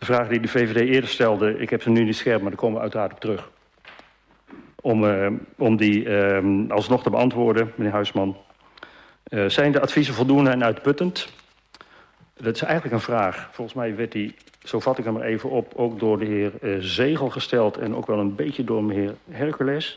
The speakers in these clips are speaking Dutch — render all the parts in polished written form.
vraag die de VVD eerder stelde, ik heb ze nu niet scherp, maar daar komen we uiteraard op terug. Om die alsnog te beantwoorden, meneer Huisman. Zijn de adviezen voldoende en uitputtend? Dat is eigenlijk een vraag. Volgens mij werd die, zo vat ik hem er even op, ook door de heer Zegel gesteld en ook wel een beetje door meneer Hercules.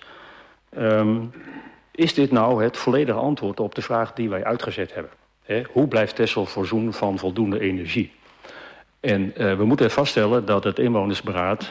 Is dit nou het volledige antwoord op de vraag die wij uitgezet hebben? Hoe blijft Texel voorzien van voldoende energie? En we moeten vaststellen dat het inwonersberaad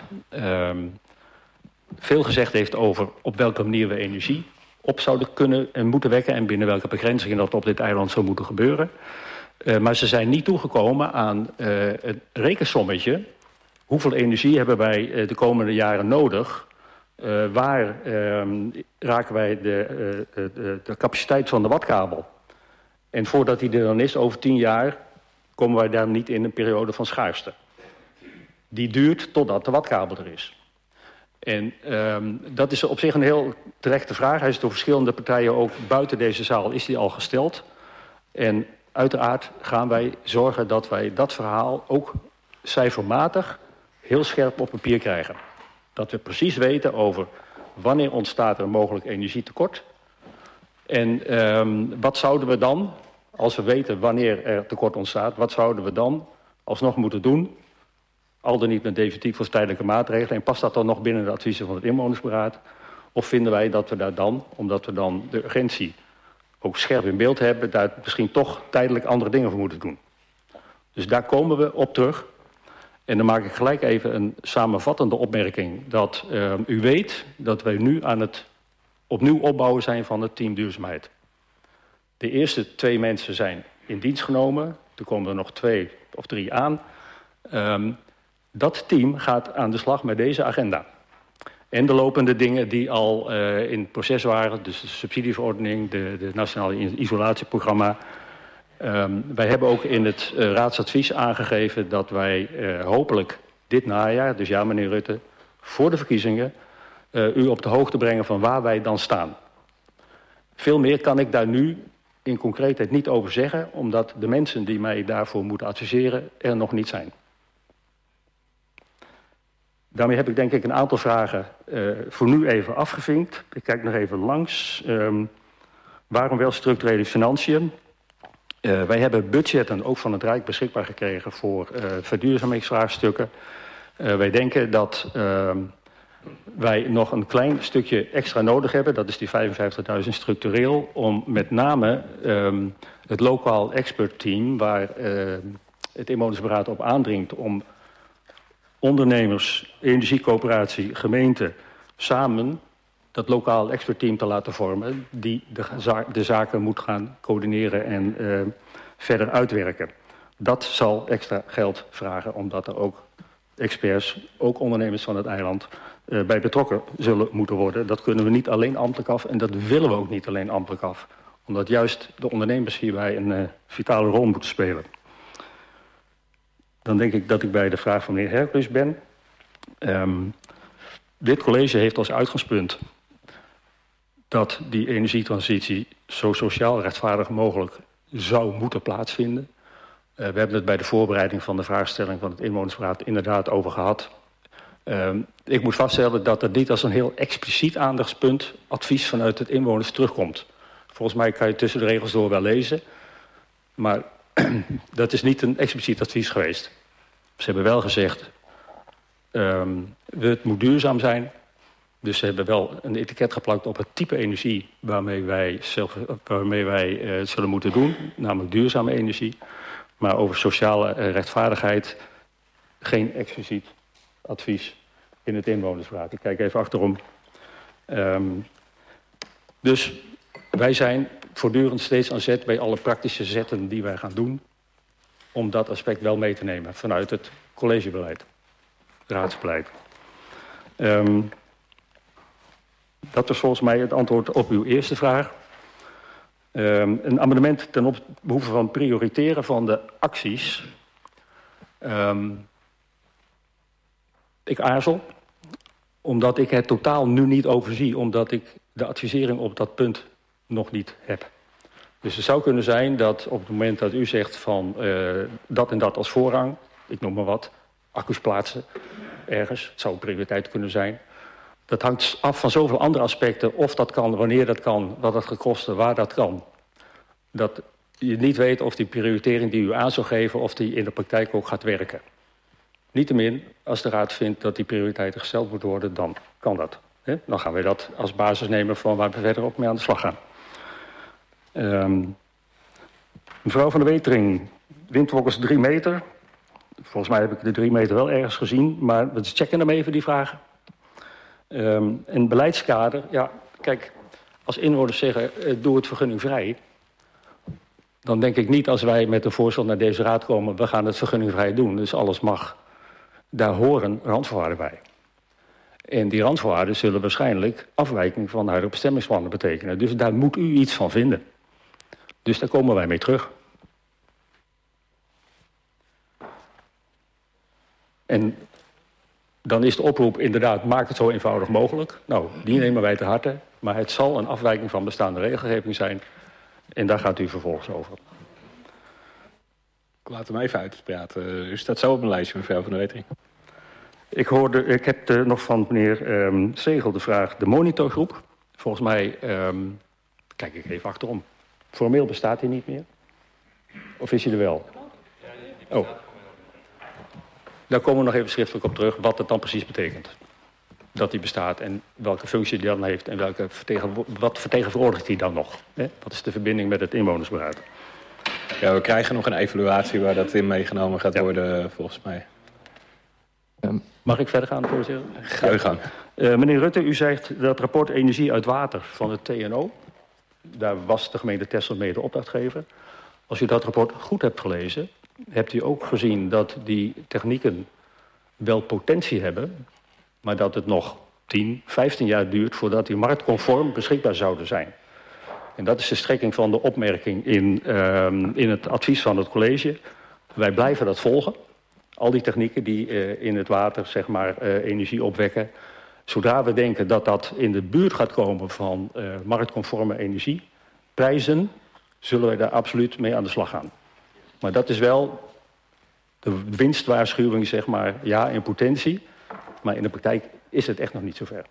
veel gezegd heeft over op welke manier we energie op zouden kunnen en moeten wekken en binnen welke begrenzingen dat op dit eiland zou moeten gebeuren. Maar ze zijn niet toegekomen aan het rekensommetje. Hoeveel energie hebben wij de komende jaren nodig? Waar raken wij de capaciteit van de watkabel? En voordat die er dan is, over 10 jaar, komen wij daar niet in een periode van schaarste. Die duurt totdat de watkabel er is. En dat is op zich een heel terechte vraag. Hij is door verschillende partijen, ook buiten deze zaal, is die al gesteld. En uiteraard gaan wij zorgen dat wij dat verhaal ook cijfermatig heel scherp op papier krijgen. Dat we precies weten over wanneer ontstaat er mogelijk energietekort. En wat zouden we dan, als we weten wanneer er tekort ontstaat, wat zouden we dan alsnog moeten doen? Al dan niet met definitief of tijdelijke maatregelen. En past dat dan nog binnen de adviezen van het inwonersberaad? Of vinden wij dat we daar dan, omdat we dan de urgentie ook scherp in beeld hebben, daar misschien toch tijdelijk andere dingen voor moeten doen? Dus daar komen we op terug. En dan maak ik gelijk even een samenvattende opmerking. Dat u weet dat wij nu aan het opnieuw opbouwen zijn van het team duurzaamheid. De eerste 2 mensen zijn in dienst genomen. Er komen er nog 2 of 3 aan. Dat team gaat aan de slag met deze agenda. En de lopende dingen die al in het proces waren. Dus de subsidieverordening, de nationale isolatieprogramma. Wij hebben ook in het raadsadvies aangegeven dat wij hopelijk dit najaar, dus ja meneer Rutte, voor de verkiezingen, u op de hoogte brengen van waar wij dan staan. Veel meer kan ik daar nu in concreetheid niet over zeggen, omdat de mensen die mij daarvoor moeten adviseren er nog niet zijn. Daarmee heb ik denk ik een aantal vragen voor nu even afgevinkt. Ik kijk nog even langs. Waarom wel structurele financiën? Wij hebben budgetten ook van het Rijk beschikbaar gekregen voor verduurzamingsvraagstukken. Wij denken dat wij nog een klein stukje extra nodig hebben. Dat is die 55.000 structureel. Om met name het lokaal expertteam waar het inwonersberaad op aandringt om ondernemers, energiecoöperatie, gemeente samen dat lokaal expertteam te laten vormen die de zaken moet gaan coördineren en verder uitwerken. Dat zal extra geld vragen, omdat er ook experts, ook ondernemers van het eiland, bij betrokken zullen moeten worden. Dat kunnen we niet alleen ambtelijk af en dat willen we ook niet alleen ambtelijk af. Omdat juist de ondernemers hierbij een vitale rol moeten spelen. Dan denk ik dat ik bij de vraag van meneer Hercules ben. Dit college heeft als uitgangspunt dat die energietransitie zo sociaal rechtvaardig mogelijk zou moeten plaatsvinden. We hebben het bij de voorbereiding van de vraagstelling van het inwonersberaad inderdaad over gehad. Ik moet vaststellen dat er niet als een heel expliciet aandachtspunt advies vanuit het inwoners terugkomt. Volgens mij kan je tussen de regels door wel lezen, maar dat is niet een expliciet advies geweest. Ze hebben wel gezegd, het moet duurzaam zijn. Dus ze hebben wel een etiket geplakt op het type energie waarmee wij zullen moeten doen. Namelijk duurzame energie. Maar over sociale rechtvaardigheid geen expliciet advies in het inwonersberaad. Ik kijk even achterom. Dus wij zijn voortdurend steeds aan zet bij alle praktische zetten die wij gaan doen om dat aspect wel mee te nemen vanuit het collegebeleid, raadsbeleid. Dat was volgens mij het antwoord op uw eerste vraag. Een amendement ten behoeve van prioriteren van de acties. Ik aarzel, omdat ik het totaal nu niet overzie, omdat ik de advisering op dat punt nog niet heb. Dus het zou kunnen zijn dat op het moment dat u zegt van dat en dat als voorrang, ik noem maar wat, accu's plaatsen ergens. Het zou een prioriteit kunnen zijn. Dat hangt af van zoveel andere aspecten. Of dat kan, wanneer dat kan, wat dat gaat kosten, waar dat kan. Dat je niet weet of die prioritering die u aan zou geven, of die in de praktijk ook gaat werken. Niettemin, als de Raad vindt dat die prioriteiten gesteld moeten worden, dan kan dat. Dan gaan we dat als basis nemen van waar we verder ook mee aan de slag gaan. Mevrouw van der Wetering, windwokkers 3 meter. Volgens mij heb ik de 3 meter wel ergens gezien, maar we checken hem even, die vragen. Een beleidskader, ja, kijk, als inwoners zeggen, doe het vergunningvrij, dan denk ik niet als wij met een voorstel naar deze raad komen, we gaan het vergunningvrij doen, dus alles mag. Daar horen randvoorwaarden bij. En die randvoorwaarden zullen waarschijnlijk afwijking van de huidige bestemmingsplannen betekenen. Dus daar moet u iets van vinden. Dus daar komen wij mee terug. En dan is de oproep inderdaad, maak het zo eenvoudig mogelijk. Nou, die nemen wij te harte. Maar het zal een afwijking van bestaande regelgeving zijn. En daar gaat u vervolgens over. Ik laat hem even uitpraten. U staat zo op mijn lijstje, mevrouw van der Wetering. Ik heb nog van meneer Zegel de vraag, de monitorgroep. Volgens mij, kijk ik even achterom. Formeel bestaat hij niet meer? Of is hij er wel? Oh. Daar komen we nog even schriftelijk op terug wat het dan precies betekent. Dat die bestaat en welke functie die dan heeft en wat vertegenwoordigt hij dan nog? Hè? Wat is de verbinding met het inwonersberaad? Ja, we krijgen nog een evaluatie waar dat in meegenomen gaat worden, volgens mij. Mag ik verder gaan, voorzitter? Ga uw gang. Meneer Rutte, u zegt dat rapport energie uit water van het TNO. Daar was de gemeente Texel mee de opdrachtgever. Als u dat rapport goed hebt gelezen, hebt u ook gezien dat die technieken wel potentie hebben, maar dat het nog 10, 15 jaar duurt voordat die marktconform beschikbaar zouden zijn. En dat is de strekking van de opmerking in het advies van het college. Wij blijven dat volgen. Al die technieken die in het water zeg maar, energie opwekken. Zodra we denken dat dat in de buurt gaat komen van marktconforme energieprijzen, zullen wij daar absoluut mee aan de slag gaan. Maar dat is wel de winstwaarschuwing, zeg maar, ja, in potentie. Maar in de praktijk is het echt nog niet zover.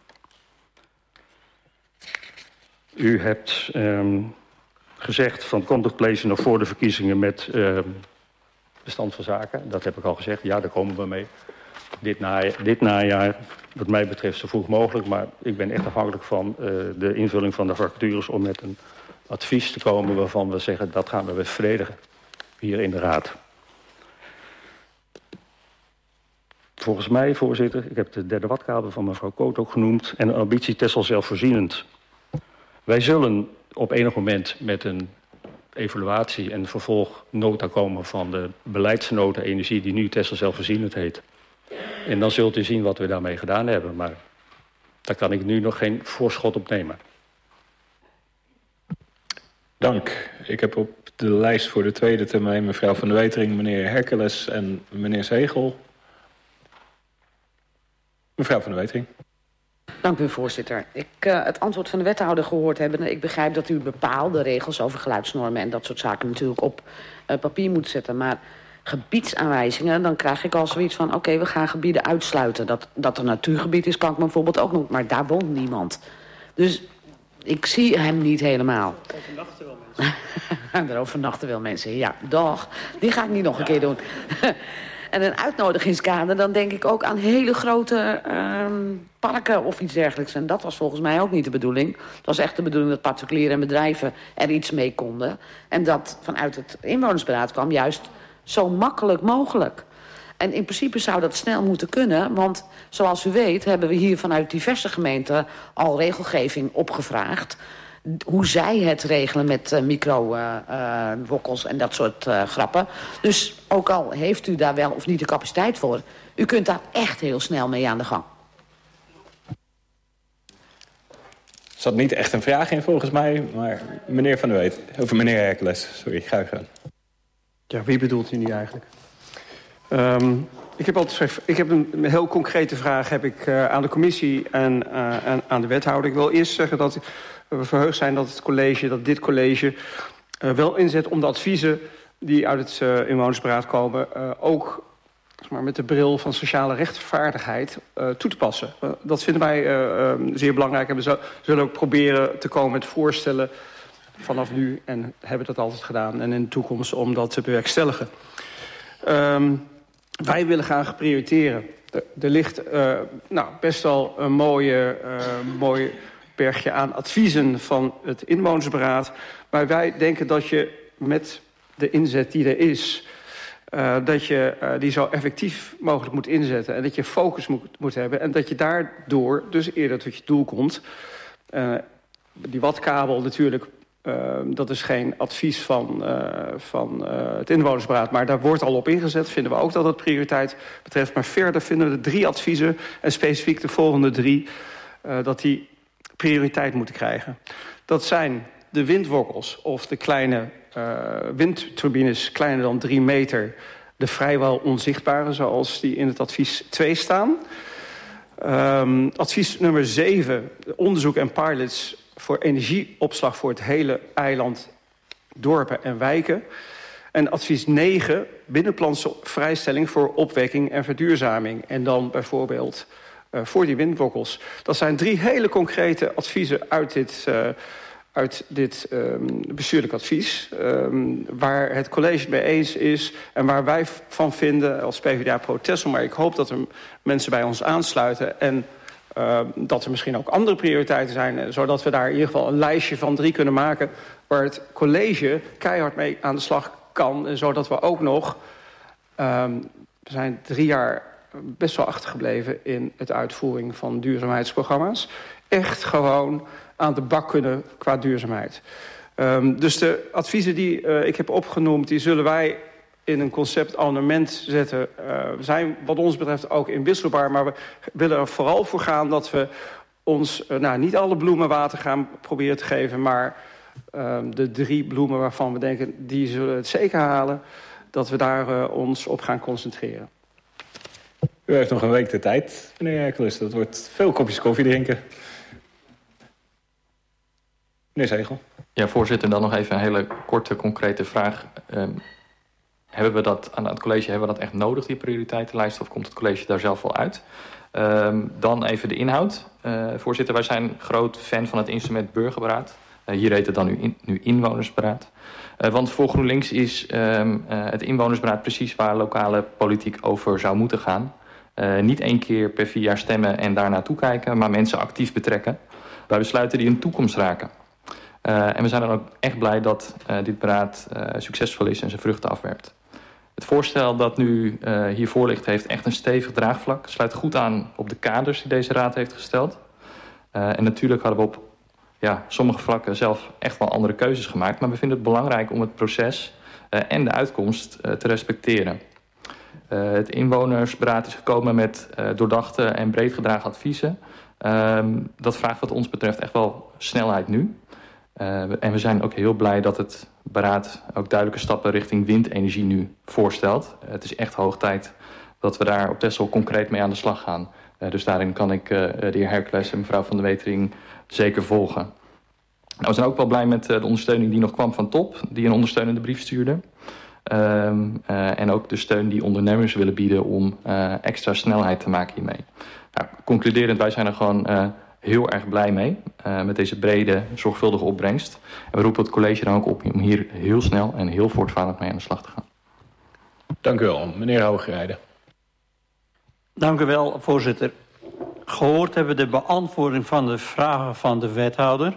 U hebt gezegd van komt het college nog voor de verkiezingen met bestand van zaken. Dat heb ik al gezegd. Ja, daar komen we mee. Dit najaar, wat mij betreft zo vroeg mogelijk. Maar ik ben echt afhankelijk van de invulling van de vacatures om met een advies te komen waarvan we zeggen dat gaan we weer verdedigen hier in de raad. Volgens mij, voorzitter, ik heb de derde watkabel van mevrouw Koot ook genoemd en een ambitie Texel zelfvoorzienend. Wij zullen op enig moment met een evaluatie en vervolgnota komen van de beleidsnota energie die nu Texel zelfvoorzienend heet. En dan zult u zien wat we daarmee gedaan hebben, maar daar kan ik nu nog geen voorschot op nemen. Dank. Ik heb op de lijst voor de tweede termijn mevrouw van der Wetering, meneer Hercules en meneer Zegel. Mevrouw van der Wetering. Dank u, voorzitter. Het antwoord van de wethouder gehoord hebben. Ik begrijp dat u bepaalde regels over geluidsnormen en dat soort zaken natuurlijk op papier moet zetten. Maar gebiedsaanwijzingen, dan krijg ik al zoiets van oké, we gaan gebieden uitsluiten. Dat een natuurgebied is, kan ik me bijvoorbeeld ook nog, maar daar woont niemand. Dus ik zie hem niet helemaal. Overnachten wel mensen. Er overnachten wel mensen, ja, dag. Die ga ik niet nog een keer doen. En een uitnodigingskader, dan denk ik ook aan hele grote parken of iets dergelijks. En dat was volgens mij ook niet de bedoeling. Het was echt de bedoeling dat particulieren en bedrijven er iets mee konden. En dat vanuit het inwonersberaad kwam juist zo makkelijk mogelijk. En in principe zou dat snel moeten kunnen. Want zoals u weet hebben we hier vanuit diverse gemeenten al regelgeving opgevraagd. Hoe zij het regelen met micro-wokkels en dat soort grappen. Dus ook al heeft u daar wel of niet de capaciteit voor, u kunt daar echt heel snel mee aan de gang. Er zat niet echt een vraag in volgens mij, maar meneer Van der Weet, of meneer Hercules, sorry, ga ik gaan. Ja, wie bedoelt u nu eigenlijk? Ik heb een heel concrete vraag aan de commissie en aan de wethouder. Ik wil eerst zeggen dat we verheugd zijn dat dit college wel inzet om de adviezen die uit het inwonersberaad komen ook met de bril van sociale rechtvaardigheid toe te passen. Dat vinden wij zeer belangrijk. En we zullen ook proberen te komen met voorstellen vanaf nu. En hebben dat altijd gedaan. En in de toekomst om dat te bewerkstelligen. Wij willen graag prioriteren. Er ligt best wel een mooi bergje aan adviezen van het inwonersberaad. Maar wij denken dat je met de inzet die er is, dat je die zo effectief mogelijk moet inzetten. En dat je focus moet hebben. En dat je daardoor dus eerder tot je doel komt. Die watkabel natuurlijk, dat is geen advies van het inwonersberaad. Maar daar wordt al op ingezet. Vinden we ook dat het prioriteit betreft. Maar verder vinden we de 3 adviezen, en specifiek de volgende 3... dat die prioriteit moeten krijgen. Dat zijn de windwokkels of de kleine windturbines kleiner dan 3 meter... de vrijwel onzichtbare, zoals die in het advies 2 staan. Advies nummer 7, onderzoek en pilots voor energieopslag voor het hele eiland, dorpen en wijken. En advies 9, binnenplansvrijstelling voor opwekking en verduurzaming. En dan bijvoorbeeld voor die windwokkels. Dat zijn 3 hele concrete adviezen uit dit bestuurlijk advies. Waar het college het mee eens is en waar wij van vinden als PvdA Pro Texel. Maar ik hoop dat er mensen bij ons aansluiten en dat er misschien ook andere prioriteiten zijn, zodat we daar in ieder geval een lijstje van 3 kunnen maken waar het college keihard mee aan de slag kan. En zodat we ook nog, we zijn 3 jaar best wel achtergebleven in het uitvoering van duurzaamheidsprogramma's. Echt gewoon aan de bak kunnen qua duurzaamheid. Dus de adviezen die ik heb opgenoemd, die zullen wij in een concept-amendement zetten. Zijn wat ons betreft ook inwisselbaar, maar we willen er vooral voor gaan dat we ons niet alle bloemen water gaan proberen te geven, maar de 3 bloemen waarvan we denken, die zullen het zeker halen, dat we daar ons op gaan concentreren. U heeft nog een week de tijd, meneer Hercules. Dat wordt veel kopjes koffie drinken. Meneer Zegel. Ja, voorzitter, dan nog even een hele korte, concrete vraag. Hebben we dat aan het college, hebben we dat echt nodig, die prioriteitenlijst, of komt het college daar zelf wel uit? Dan even de inhoud. Voorzitter, wij zijn groot fan van het instrument burgerberaad. Hier heet het dan nu inwonersberaad. Want voor GroenLinks is het inwonersberaad precies waar lokale politiek over zou moeten gaan. Niet 1 keer per 4 jaar stemmen en daarna toekijken, maar mensen actief betrekken bij besluiten die een toekomst raken. En we zijn dan ook echt blij dat dit beraad succesvol is en zijn vruchten afwerpt. Het voorstel dat nu hiervoor ligt heeft echt een stevig draagvlak. Sluit goed aan op de kaders die deze raad heeft gesteld. En natuurlijk hadden we op sommige vlakken zelf echt wel andere keuzes gemaakt. Maar we vinden het belangrijk om het proces en de uitkomst te respecteren. Het inwonersberaad is gekomen met doordachte en breed gedragen adviezen. Dat vraagt wat ons betreft echt wel snelheid nu. En we zijn ook heel blij dat het beraad ook duidelijke stappen richting windenergie nu voorstelt. Het is echt hoog tijd dat we daar op Texel concreet mee aan de slag gaan. Dus daarin kan ik de heer Hercules en mevrouw Van der Wetering zeker volgen. Nou, we zijn ook wel blij met de ondersteuning die nog kwam van TOP, die een ondersteunende brief stuurde. En ook de steun die ondernemers willen bieden om extra snelheid te maken hiermee. Nou, concluderend, wij zijn er gewoon heel erg blij mee met deze brede, zorgvuldige opbrengst. En we roepen het college dan ook op om hier heel snel en heel voortvarend mee aan de slag te gaan. Dank u wel, meneer Hoogrijden. Dank u wel, voorzitter. Gehoord hebben we de beantwoording van de vragen van de wethouder.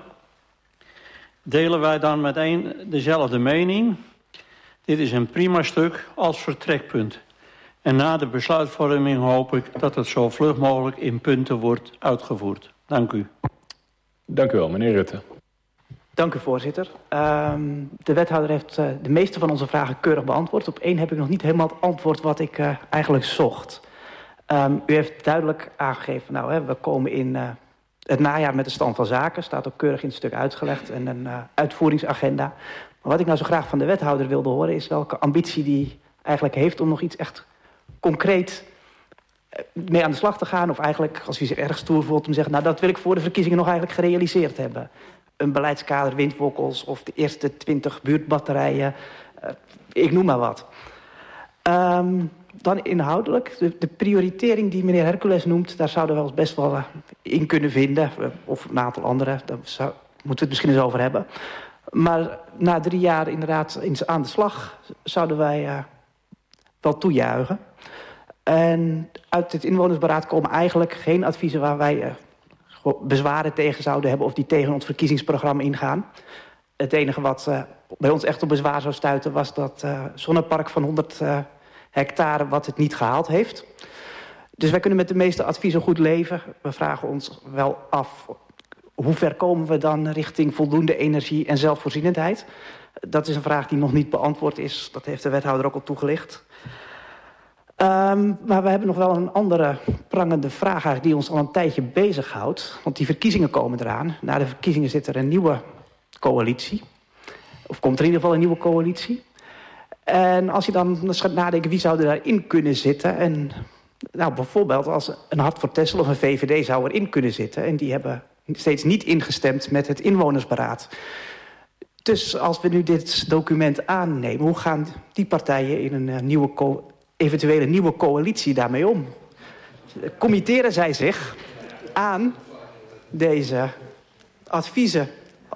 Delen wij dan meteen dezelfde mening? Dit is een prima stuk als vertrekpunt. En na de besluitvorming hoop ik dat het zo vlug mogelijk in punten wordt uitgevoerd. Dank u. Dank u wel, meneer Rutte. Dank u, voorzitter. De wethouder heeft de meeste van onze vragen keurig beantwoord. Op 1 heb ik nog niet helemaal het antwoord wat ik eigenlijk zocht. U heeft duidelijk aangegeven, we komen in het najaar met de stand van zaken. Staat ook keurig in het stuk uitgelegd en een uitvoeringsagenda. Maar wat ik nou zo graag van de wethouder wilde horen is welke ambitie die eigenlijk heeft om nog iets echt concreet mee aan de slag te gaan. Of eigenlijk, als u zich erg stoer voelt, om te zeggen, dat wil ik voor de verkiezingen nog eigenlijk gerealiseerd hebben. Een beleidskader, windwokkels of de eerste 20 buurtbatterijen. Ik noem maar wat. Dan inhoudelijk. De prioritering die meneer Hercules noemt, daar zouden we ons best wel in kunnen vinden. Of een aantal andere, daar moeten we het misschien eens over hebben. Maar na 3 jaar inderdaad aan de slag zouden wij wel toejuichen. En uit het inwonersberaad komen eigenlijk geen adviezen waar wij bezwaren tegen zouden hebben of die tegen ons verkiezingsprogramma ingaan. Het enige wat bij ons echt op bezwaar zou stuiten was dat zonnepark van 100 hectare wat het niet gehaald heeft. Dus wij kunnen met de meeste adviezen goed leven. We vragen ons wel af, hoe ver komen we dan richting voldoende energie en zelfvoorzienendheid? Dat is een vraag die nog niet beantwoord is. Dat heeft de wethouder ook al toegelicht. Maar we hebben nog wel een andere prangende vraag eigenlijk die ons al een tijdje bezighoudt. Want die verkiezingen komen eraan. Na de verkiezingen zit er een nieuwe coalitie. Of komt er in ieder geval een nieuwe coalitie. En als je dan gaat nadenken wie zou er daarin kunnen zitten. En nou, bijvoorbeeld als een Hart voor Texel of een VVD zou erin kunnen zitten. En die hebben steeds niet ingestemd met het inwonersberaad. Dus als we nu dit document aannemen, hoe gaan die partijen in een eventuele nieuwe coalitie daarmee om? Committeren zij zich aan deze adviezen?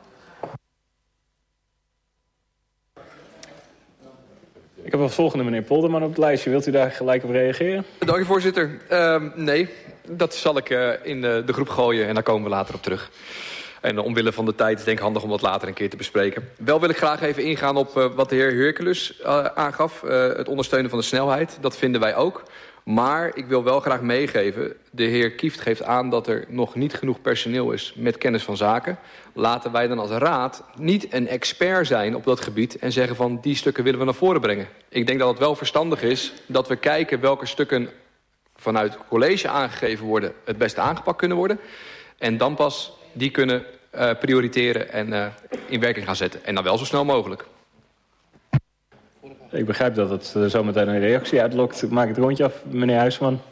Ik heb als volgende meneer Polderman op het lijstje. Wilt u daar gelijk op reageren? Dank u, voorzitter. Nee, dat zal ik in de groep gooien en daar komen we later op terug. En omwille van de tijd is het denk ik handig om dat later een keer te bespreken. Wel wil ik graag even ingaan op wat de heer Hercules aangaf. Het ondersteunen van de snelheid, dat vinden wij ook. Maar ik wil wel graag meegeven, de heer Kieft geeft aan dat er nog niet genoeg personeel is met kennis van zaken. Laten wij dan als raad niet een expert zijn op dat gebied en zeggen van die stukken willen we naar voren brengen. Ik denk dat het wel verstandig is dat we kijken welke stukken vanuit het college aangegeven worden het beste aangepakt kunnen worden. En dan pas die kunnen prioriteren en in werking gaan zetten. En dan wel zo snel mogelijk. Ik begrijp dat het zo meteen een reactie uitlokt. Ik maak het rondje af, meneer Huisman.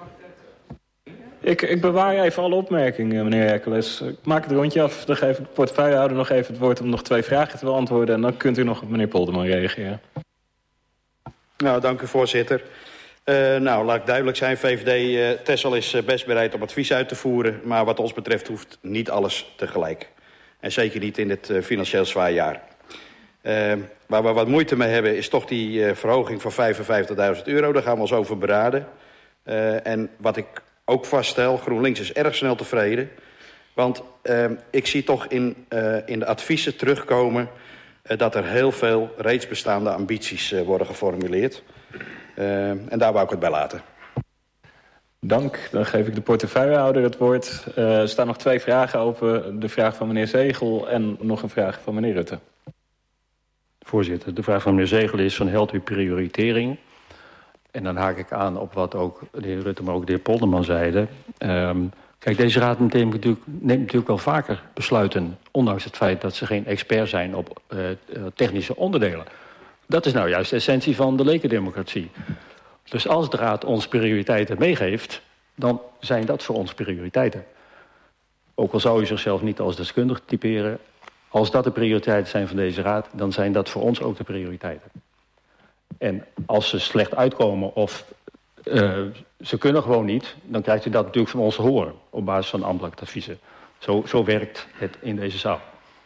Ik bewaar even alle opmerkingen, meneer Hercules. Ik maak het rondje af. Dan geef ik de portefeuillehouder nog even het woord om nog 2 vragen te beantwoorden. En dan kunt u nog op meneer Polderman reageren. Nou, dank u, voorzitter. Nou, laat ik duidelijk zijn. VVD Texel is best bereid om advies uit te voeren. Maar wat ons betreft hoeft niet alles tegelijk. En zeker niet in dit financieel zwaar jaar. Waar we wat moeite mee hebben is toch die verhoging van €55.000. Daar gaan we ons over beraden. En wat ik ook vaststel, GroenLinks is erg snel tevreden. Want ik zie toch in de adviezen terugkomen dat er heel veel reeds bestaande ambities worden geformuleerd. En daar wou ik het bij laten. Dank. Dan geef ik de portefeuillehouder het woord. Er staan nog 2 vragen open. De vraag van meneer Zegel en nog een vraag van meneer Rutte. Voorzitter, de vraag van meneer Zegel is van helpt u prioritering? En dan haak ik aan op wat ook de heer Rutte, maar ook de heer Polderman zeiden. Kijk, deze raad neemt natuurlijk wel vaker besluiten, ondanks het feit dat ze geen expert zijn op technische onderdelen. Dat is nou juist de essentie van de lekendemocratie. Dus als de raad ons prioriteiten meegeeft, dan zijn dat voor ons prioriteiten. Ook al zou u zichzelf niet als deskundig typeren, als dat de prioriteiten zijn van deze raad, dan zijn dat voor ons ook de prioriteiten. En als ze slecht uitkomen of ze kunnen gewoon niet, dan krijgt u dat natuurlijk van ons te horen op basis van ambtelijk adviezen. Zo werkt het in deze zaal.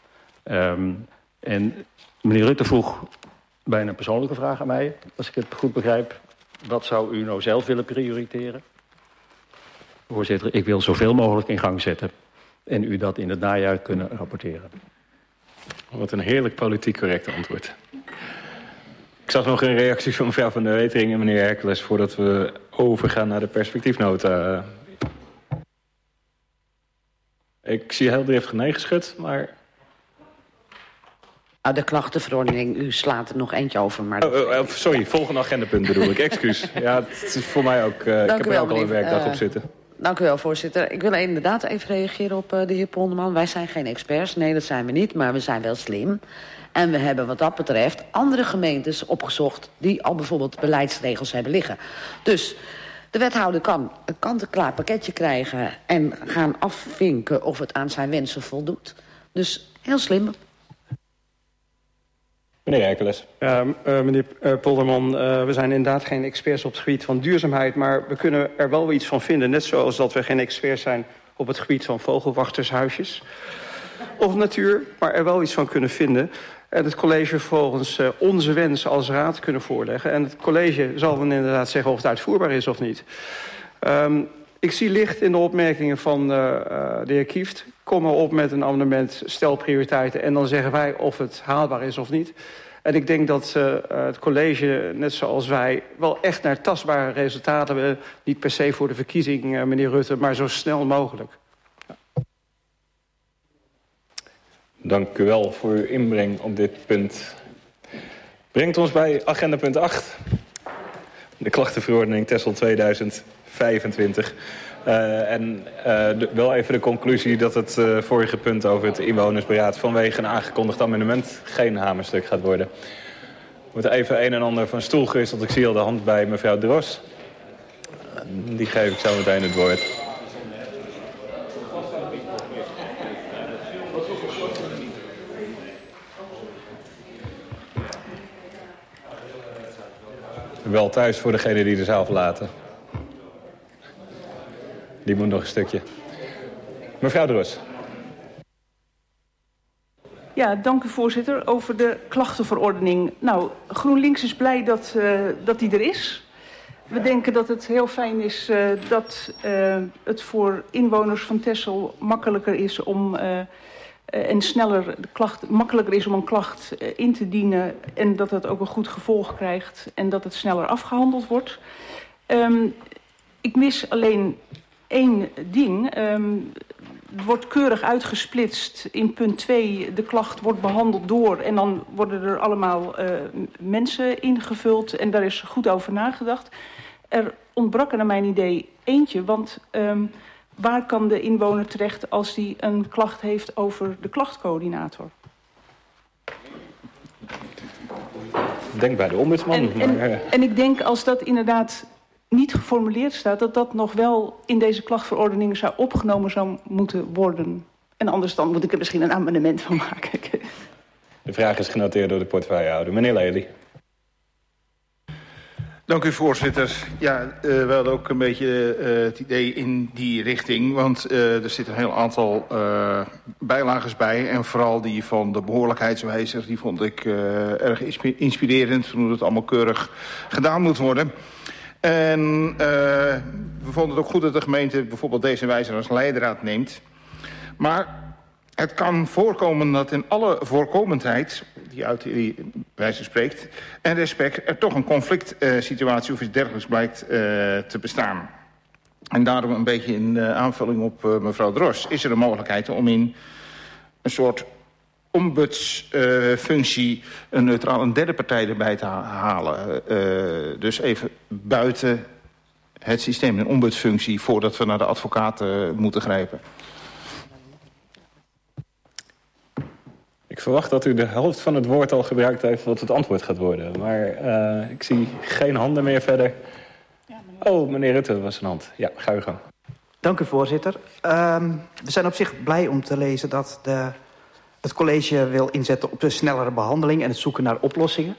En meneer Rutte vroeg bijna een persoonlijke vraag aan mij, als ik het goed begrijp. Wat zou u nou zelf willen prioriteren? Voorzitter, ik wil zoveel mogelijk in gang zetten en u dat in het najaar kunnen rapporteren. Wat een heerlijk politiek correct antwoord. Ik zag nog een reactie van mevrouw Van der Wetering en meneer Hercules voordat we overgaan naar de perspectiefnota. Ik zie heel driftig nee geschud, maar... Nou, de klachtenverordening, u slaat er nog eentje over. Maar... sorry, volgende agendapunt bedoel ik. Excuus. Ja, het is voor mij ook... ik heb er ook al een werkdag op zitten. Dank u wel, voorzitter. Ik wil inderdaad even reageren op de heer Polderman. Wij zijn geen experts, nee, dat zijn we niet, maar we zijn wel slim. En we hebben wat dat betreft andere gemeentes opgezocht die al bijvoorbeeld beleidsregels hebben liggen. Dus de wethouder kan een kant-en-klaar pakketje krijgen en gaan afvinken of het aan zijn wensen voldoet. Dus heel slim. Meneer Hercules. Meneer Polderman, we zijn inderdaad geen experts op het gebied van duurzaamheid, maar we kunnen er wel iets van vinden. Net zoals dat we geen experts zijn op het gebied van vogelwachtershuisjes of natuur, maar er wel iets van kunnen vinden. En het college volgens onze wens als raad kunnen voorleggen. En het college zal dan inderdaad zeggen of het uitvoerbaar is of niet. Ik zie licht in de opmerkingen van de heer Kieft. Kom maar op met een amendement, stel prioriteiten, en dan zeggen wij of het haalbaar is of niet. En ik denk dat het college, net zoals wij, wel echt naar tastbare resultaten willen. Niet per se voor de verkiezing, meneer Rutte, maar zo snel mogelijk. Dank u wel voor uw inbreng op dit punt. Brengt ons bij agenda punt 8. De klachtenverordening Texel 2025. Wel even de conclusie dat het vorige punt over het inwonersberaad vanwege een aangekondigd amendement geen hamerstuk gaat worden. Er wordt even een en ander van stoel gewisseld. Ik zie al de hand bij mevrouw Dros. Die geef ik zo meteen het woord. Wel thuis voor degene die de zaal verlaten. Die moet nog een stukje. Mevrouw de Ros. Ja, dank u voorzitter. Over de klachtenverordening. Nou, GroenLinks is blij dat die er is. We denken dat het heel fijn is dat het voor inwoners van Texel makkelijker is om en sneller makkelijker is om een klacht in te dienen en dat het ook een goed gevolg krijgt en dat het sneller afgehandeld wordt. Ik mis alleen één ding. Het wordt keurig uitgesplitst. In punt 2, de klacht wordt behandeld door en dan worden er allemaal mensen ingevuld en daar is goed over nagedacht. Er ontbrak er naar mijn idee eentje, want waar kan de inwoner terecht als hij een klacht heeft over de klachtcoördinator? Ik denk bij de ombudsman. En ik denk als dat inderdaad niet geformuleerd staat, dat dat nog wel in deze klachtverordening opgenomen zou moeten worden. En anders dan moet ik er misschien een amendement van maken. De vraag is genoteerd door de portefeuillehouder. Meneer Lely. Dank u, voorzitter. Ja, we hadden ook een beetje het idee in die richting. Want er zitten een heel aantal bijlages bij. En vooral die van de behoorlijkheidswijzer, die vond ik erg inspirerend. Hoe het allemaal keurig gedaan moet worden. En we vonden het ook goed dat de gemeente bijvoorbeeld deze wijzer als leidraad neemt. Maar het kan voorkomen dat in alle voorkomendheid, die uit die wijze spreekt, en respect, er toch een conflict situatie of iets dergelijks blijkt te bestaan. En daarom een beetje in aanvulling op mevrouw Dros. Is er een mogelijkheid om in een soort ombudsfunctie een neutraal derde partij erbij te halen? Dus even buiten het systeem, een ombudsfunctie, voordat we naar de advocaten moeten grijpen. Ik verwacht dat u de helft van het woord al gebruikt heeft wat het antwoord gaat worden. Maar ik zie geen handen meer verder. Oh, meneer Rutte was een hand. Ja, ga u gang. Dank u, voorzitter. We zijn op zich blij om te lezen dat het college wil inzetten op de snellere behandeling en het zoeken naar oplossingen.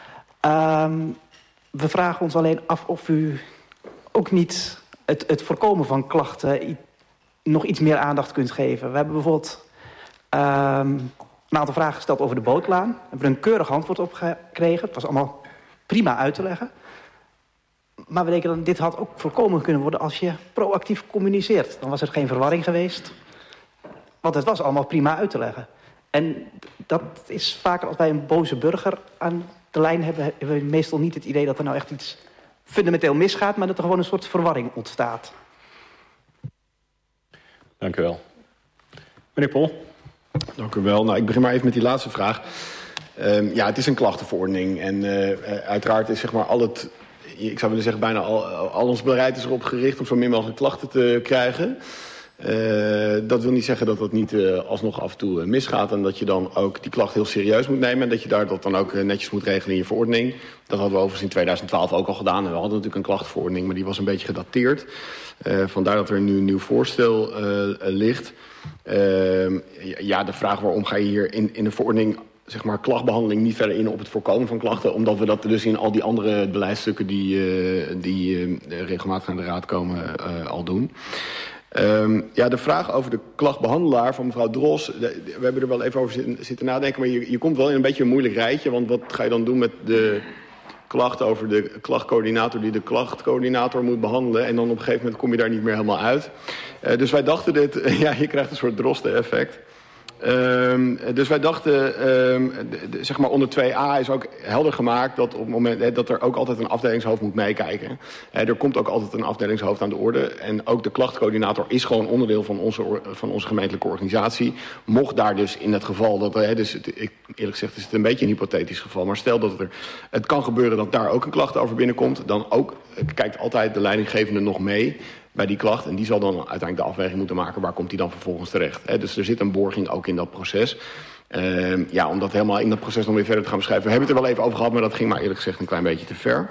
We vragen ons alleen af of u ook niet het voorkomen van klachten nog iets meer aandacht kunt geven. We hebben bijvoorbeeld een aantal vragen gesteld over de bootlaan. We hebben er een keurig antwoord op gekregen. Het was allemaal prima uit te leggen. Maar we denken dat dit had ook voorkomen kunnen worden als je proactief communiceert. Dan was er geen verwarring geweest. Want het was allemaal prima uit te leggen. En dat is vaker als wij een boze burger aan de lijn hebben, hebben we meestal niet het idee dat er nou echt iets fundamenteel misgaat, maar dat er gewoon een soort verwarring ontstaat. Dank u wel. Meneer Pol. Dank u wel. Nou, ik begin maar even met die laatste vraag. Ja, het is een klachtenverordening. En uiteraard is zeg maar ik zou willen zeggen bijna al ons beleid is erop gericht om zo min mogelijk klachten te krijgen. Dat wil niet zeggen dat dat niet alsnog af en toe misgaat. En dat je dan ook die klacht heel serieus moet nemen. En dat je dat dan ook netjes moet regelen in je verordening. Dat hadden we overigens in 2012 ook al gedaan. En we hadden natuurlijk een klachtenverordening, maar die was een beetje gedateerd. Vandaar dat er nu een nieuw voorstel ligt. Ja, de vraag waarom ga je hier in een verordening zeg maar, klachtbehandeling niet verder in op het voorkomen van klachten. Omdat we dat dus in al die andere beleidsstukken die regelmatig aan de raad komen al doen. De vraag over de klachtbehandelaar van mevrouw Dros. We hebben er wel even over zitten nadenken. Maar je komt wel in een beetje een moeilijk rijtje. Want wat ga je dan doen met de klacht over de klachtcoördinator die de klachtcoördinator moet behandelen. En dan op een gegeven moment kom je daar niet meer helemaal uit. Dus wij dachten je krijgt een soort Drosten-effect. Dus wij dachten, zeg maar onder 2a is ook helder gemaakt dat op het moment dat er ook altijd een afdelingshoofd moet meekijken. Er komt ook altijd een afdelingshoofd aan de orde. En ook de klachtcoördinator is gewoon onderdeel van onze gemeentelijke organisatie. Mocht daar dus in het geval dat eerlijk gezegd is het een beetje een hypothetisch geval. Maar stel dat het kan gebeuren dat daar ook een klacht over binnenkomt. Dan ook kijkt altijd de leidinggevende nog mee bij die klacht. En die zal dan uiteindelijk de afweging moeten maken. Waar komt die dan vervolgens terecht? Dus er zit een borging ook in dat proces. Om dat helemaal in dat proces nog weer verder te gaan beschrijven. We hebben het er wel even over gehad, maar dat ging maar eerlijk gezegd een klein beetje te ver.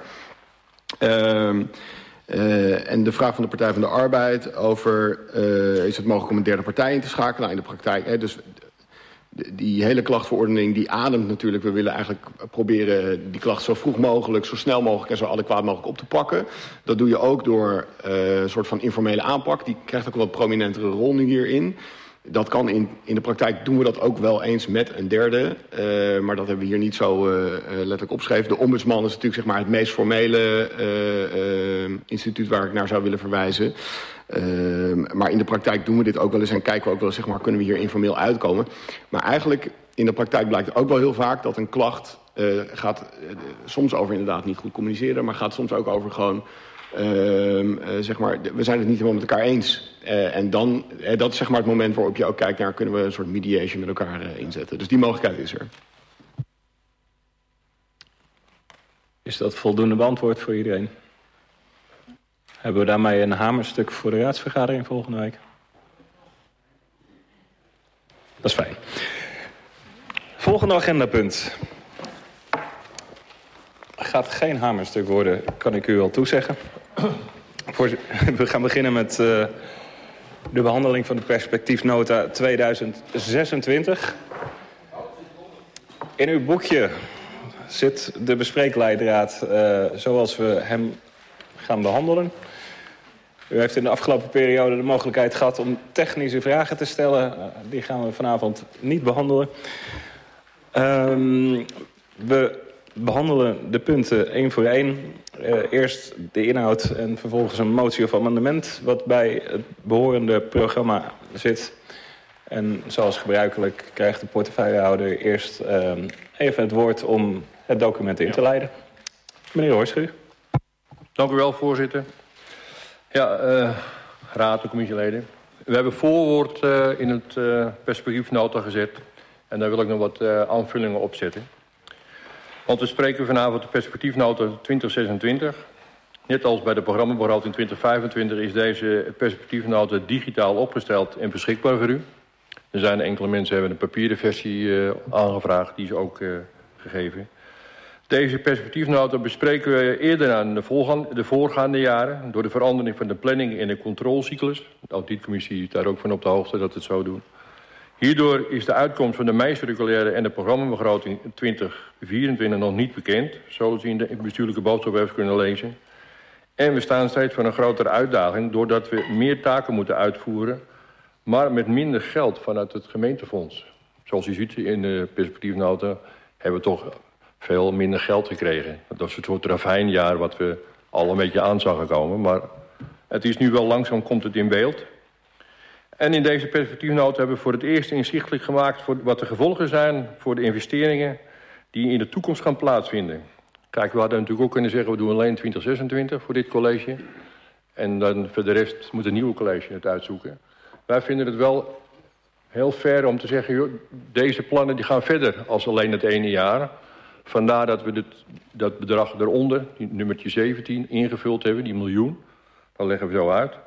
En de vraag van de Partij van de Arbeid over is het mogelijk om een derde partij in te schakelen? Nou, in de praktijk, dus die hele klachtverordening die ademt natuurlijk. We willen eigenlijk proberen die klacht zo vroeg mogelijk, zo snel mogelijk en zo adequaat mogelijk op te pakken. Dat doe je ook door een soort van informele aanpak. Die krijgt ook een wat prominentere rol nu hierin. Dat kan in de praktijk doen we dat ook wel eens met een derde. Maar dat hebben we hier niet zo letterlijk opgeschreven. De ombudsman is natuurlijk zeg maar het meest formele instituut waar ik naar zou willen verwijzen. Maar in de praktijk doen we dit ook wel eens en kijken we ook wel eens, zeg maar, kunnen we hier informeel uitkomen. Maar eigenlijk in de praktijk blijkt ook wel heel vaak dat een klacht gaat soms over inderdaad niet goed communiceren, maar gaat soms ook over gewoon zeg maar, we zijn het niet helemaal met elkaar eens. En dan, dat is zeg maar het moment waarop je ook kijkt naar, kunnen we een soort mediation met elkaar inzetten. Dus die mogelijkheid is er. Is dat voldoende beantwoord voor iedereen? Hebben we daarmee een hamerstuk voor de raadsvergadering volgende week? Dat is fijn. Volgende agendapunt. Gaat geen hamerstuk worden, kan ik u al toezeggen. We gaan beginnen met de behandeling van de perspectiefnota 2026. In uw boekje zit de bespreekleidraad zoals we hem gaan behandelen. U heeft in de afgelopen periode de mogelijkheid gehad om technische vragen te stellen. Die gaan we vanavond niet behandelen. We behandelen de punten één voor één. Eerst de inhoud en vervolgens een motie of amendement wat bij het behorende programma zit. En zoals gebruikelijk krijgt de portefeuillehouder eerst even het woord om het document in te leiden. Meneer Horschuur. Dank u wel, voorzitter. Ja, raad en commissieleden. We hebben voorwoord in het perspectiefnota gezet. En daar wil ik nog wat aanvullingen op zetten. Want we spreken vanavond de perspectiefnota 2026. Net als bij de programmabegroting 2025 is deze perspectiefnota digitaal opgesteld en beschikbaar voor u. Er zijn enkele mensen hebben een papieren versie aangevraagd, die is ook gegeven. Deze perspectiefnota bespreken we eerder aan de voorgaande jaren door de verandering van de planning en de controlecyclus. De auditcommissie is daar ook van op de hoogte dat we het zo doen. Hierdoor is de uitkomst van de meicirculaire en de programmabegroting 2024 nog niet bekend, zoals u in de bestuurlijke boodschap heeft kunnen lezen. En we staan steeds voor een grotere uitdaging doordat we meer taken moeten uitvoeren, maar met minder geld vanuit het gemeentefonds. Zoals u ziet in de perspectiefnota hebben we toch veel minder geld gekregen. Dat is een soort ravijnjaar wat we al een beetje aan zagen komen, maar het is nu wel langzaam komt het in beeld. En in deze perspectiefnota hebben we voor het eerst inzichtelijk gemaakt voor wat de gevolgen zijn voor de investeringen die in de toekomst gaan plaatsvinden. Kijk, we hadden natuurlijk ook kunnen zeggen, we doen alleen 2026 voor dit college. En dan voor de rest moet een nieuwe college het uitzoeken. Wij vinden het wel heel fair om te zeggen, joh, deze plannen die gaan verder als alleen het ene jaar. Vandaar dat we dat bedrag eronder, die nummertje 17, ingevuld hebben, die miljoen. Dat leggen we zo uit.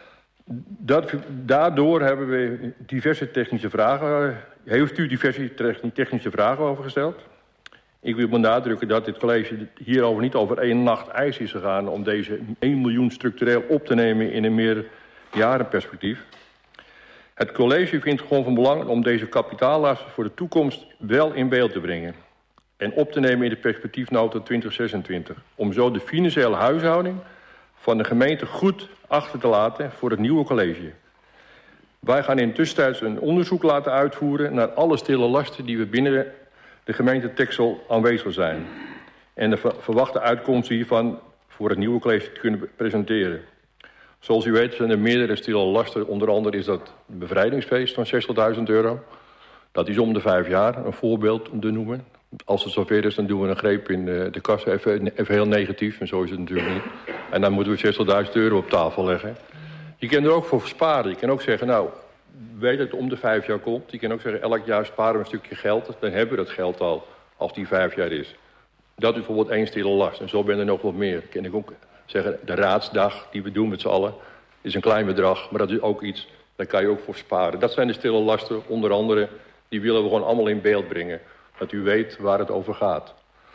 Daardoor hebben we diverse technische vragen. Heeft u diverse technische vragen over gesteld? Ik wil benadrukken dat dit college hierover niet over één nacht ijs is gegaan om deze 1 miljoen structureel op te nemen in een meerjarenperspectief. Het college vindt gewoon van belang om deze kapitaallasten voor de toekomst wel in beeld te brengen en op te nemen in de perspectiefnota 2026. Om zo de financiële huishouding van de gemeente goed achter te laten voor het nieuwe college. Wij gaan in tussentijds een onderzoek laten uitvoeren naar alle stille lasten die we binnen de gemeente Texel aanwezig zijn. En de verwachte uitkomsten hiervan voor het nieuwe college te kunnen presenteren. Zoals u weet zijn er meerdere stille lasten. Onder andere is dat het bevrijdingsfeest van €60.000. Dat is om de 5 jaar, een voorbeeld om te noemen. Als het zover is, dan doen we een greep in de kassa, even heel negatief. En zo is het natuurlijk niet. En dan moeten we €60.000 op tafel leggen. Je kan er ook voor sparen. Je kan ook zeggen, nou, weet dat het om de 5 jaar komt. Je kan ook zeggen, elk jaar sparen we een stukje geld. Dan hebben we dat geld al, als die 5 jaar is. Dat is bijvoorbeeld 1 stille last. En zo ben er nog wat meer. Kan ik ook zeggen, de raadsdag die we doen met z'n allen is een klein bedrag. Maar dat is ook iets, daar kan je ook voor sparen. Dat zijn de stille lasten, onder andere. Die willen we gewoon allemaal in beeld brengen. Dat u weet waar het over gaat.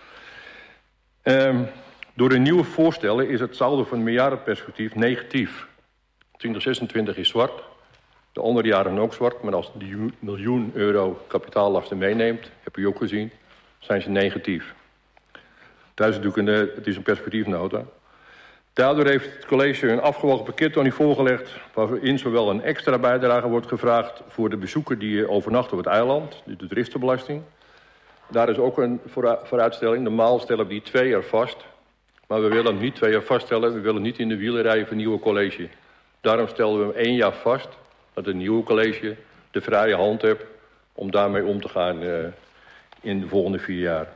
Door de nieuwe voorstellen is het saldo van het meerjarenperspectief negatief. 2026 is zwart. De andere jaren ook zwart. Maar als die €1.000.000 kapitaallasten meeneemt, heb u ook gezien, zijn ze negatief. Dat is natuurlijk het is een perspectiefnota. Daardoor heeft het college een afgewogen pakket aan u voorgelegd, waarin zowel een extra bijdrage wordt gevraagd voor de bezoeker die overnacht op het eiland, de toeristenbelasting. Daar is ook een vooruitstelling. Normaal stellen we die 2 jaar vast. Maar we willen hem niet 2 jaar vaststellen. We willen niet in de wielen rijden van het nieuwe college. Daarom stellen we hem 1 jaar vast. Dat het nieuwe college de vrije hand heeft om daarmee om te gaan in de volgende 4 jaar.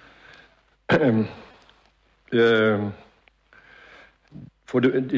Voor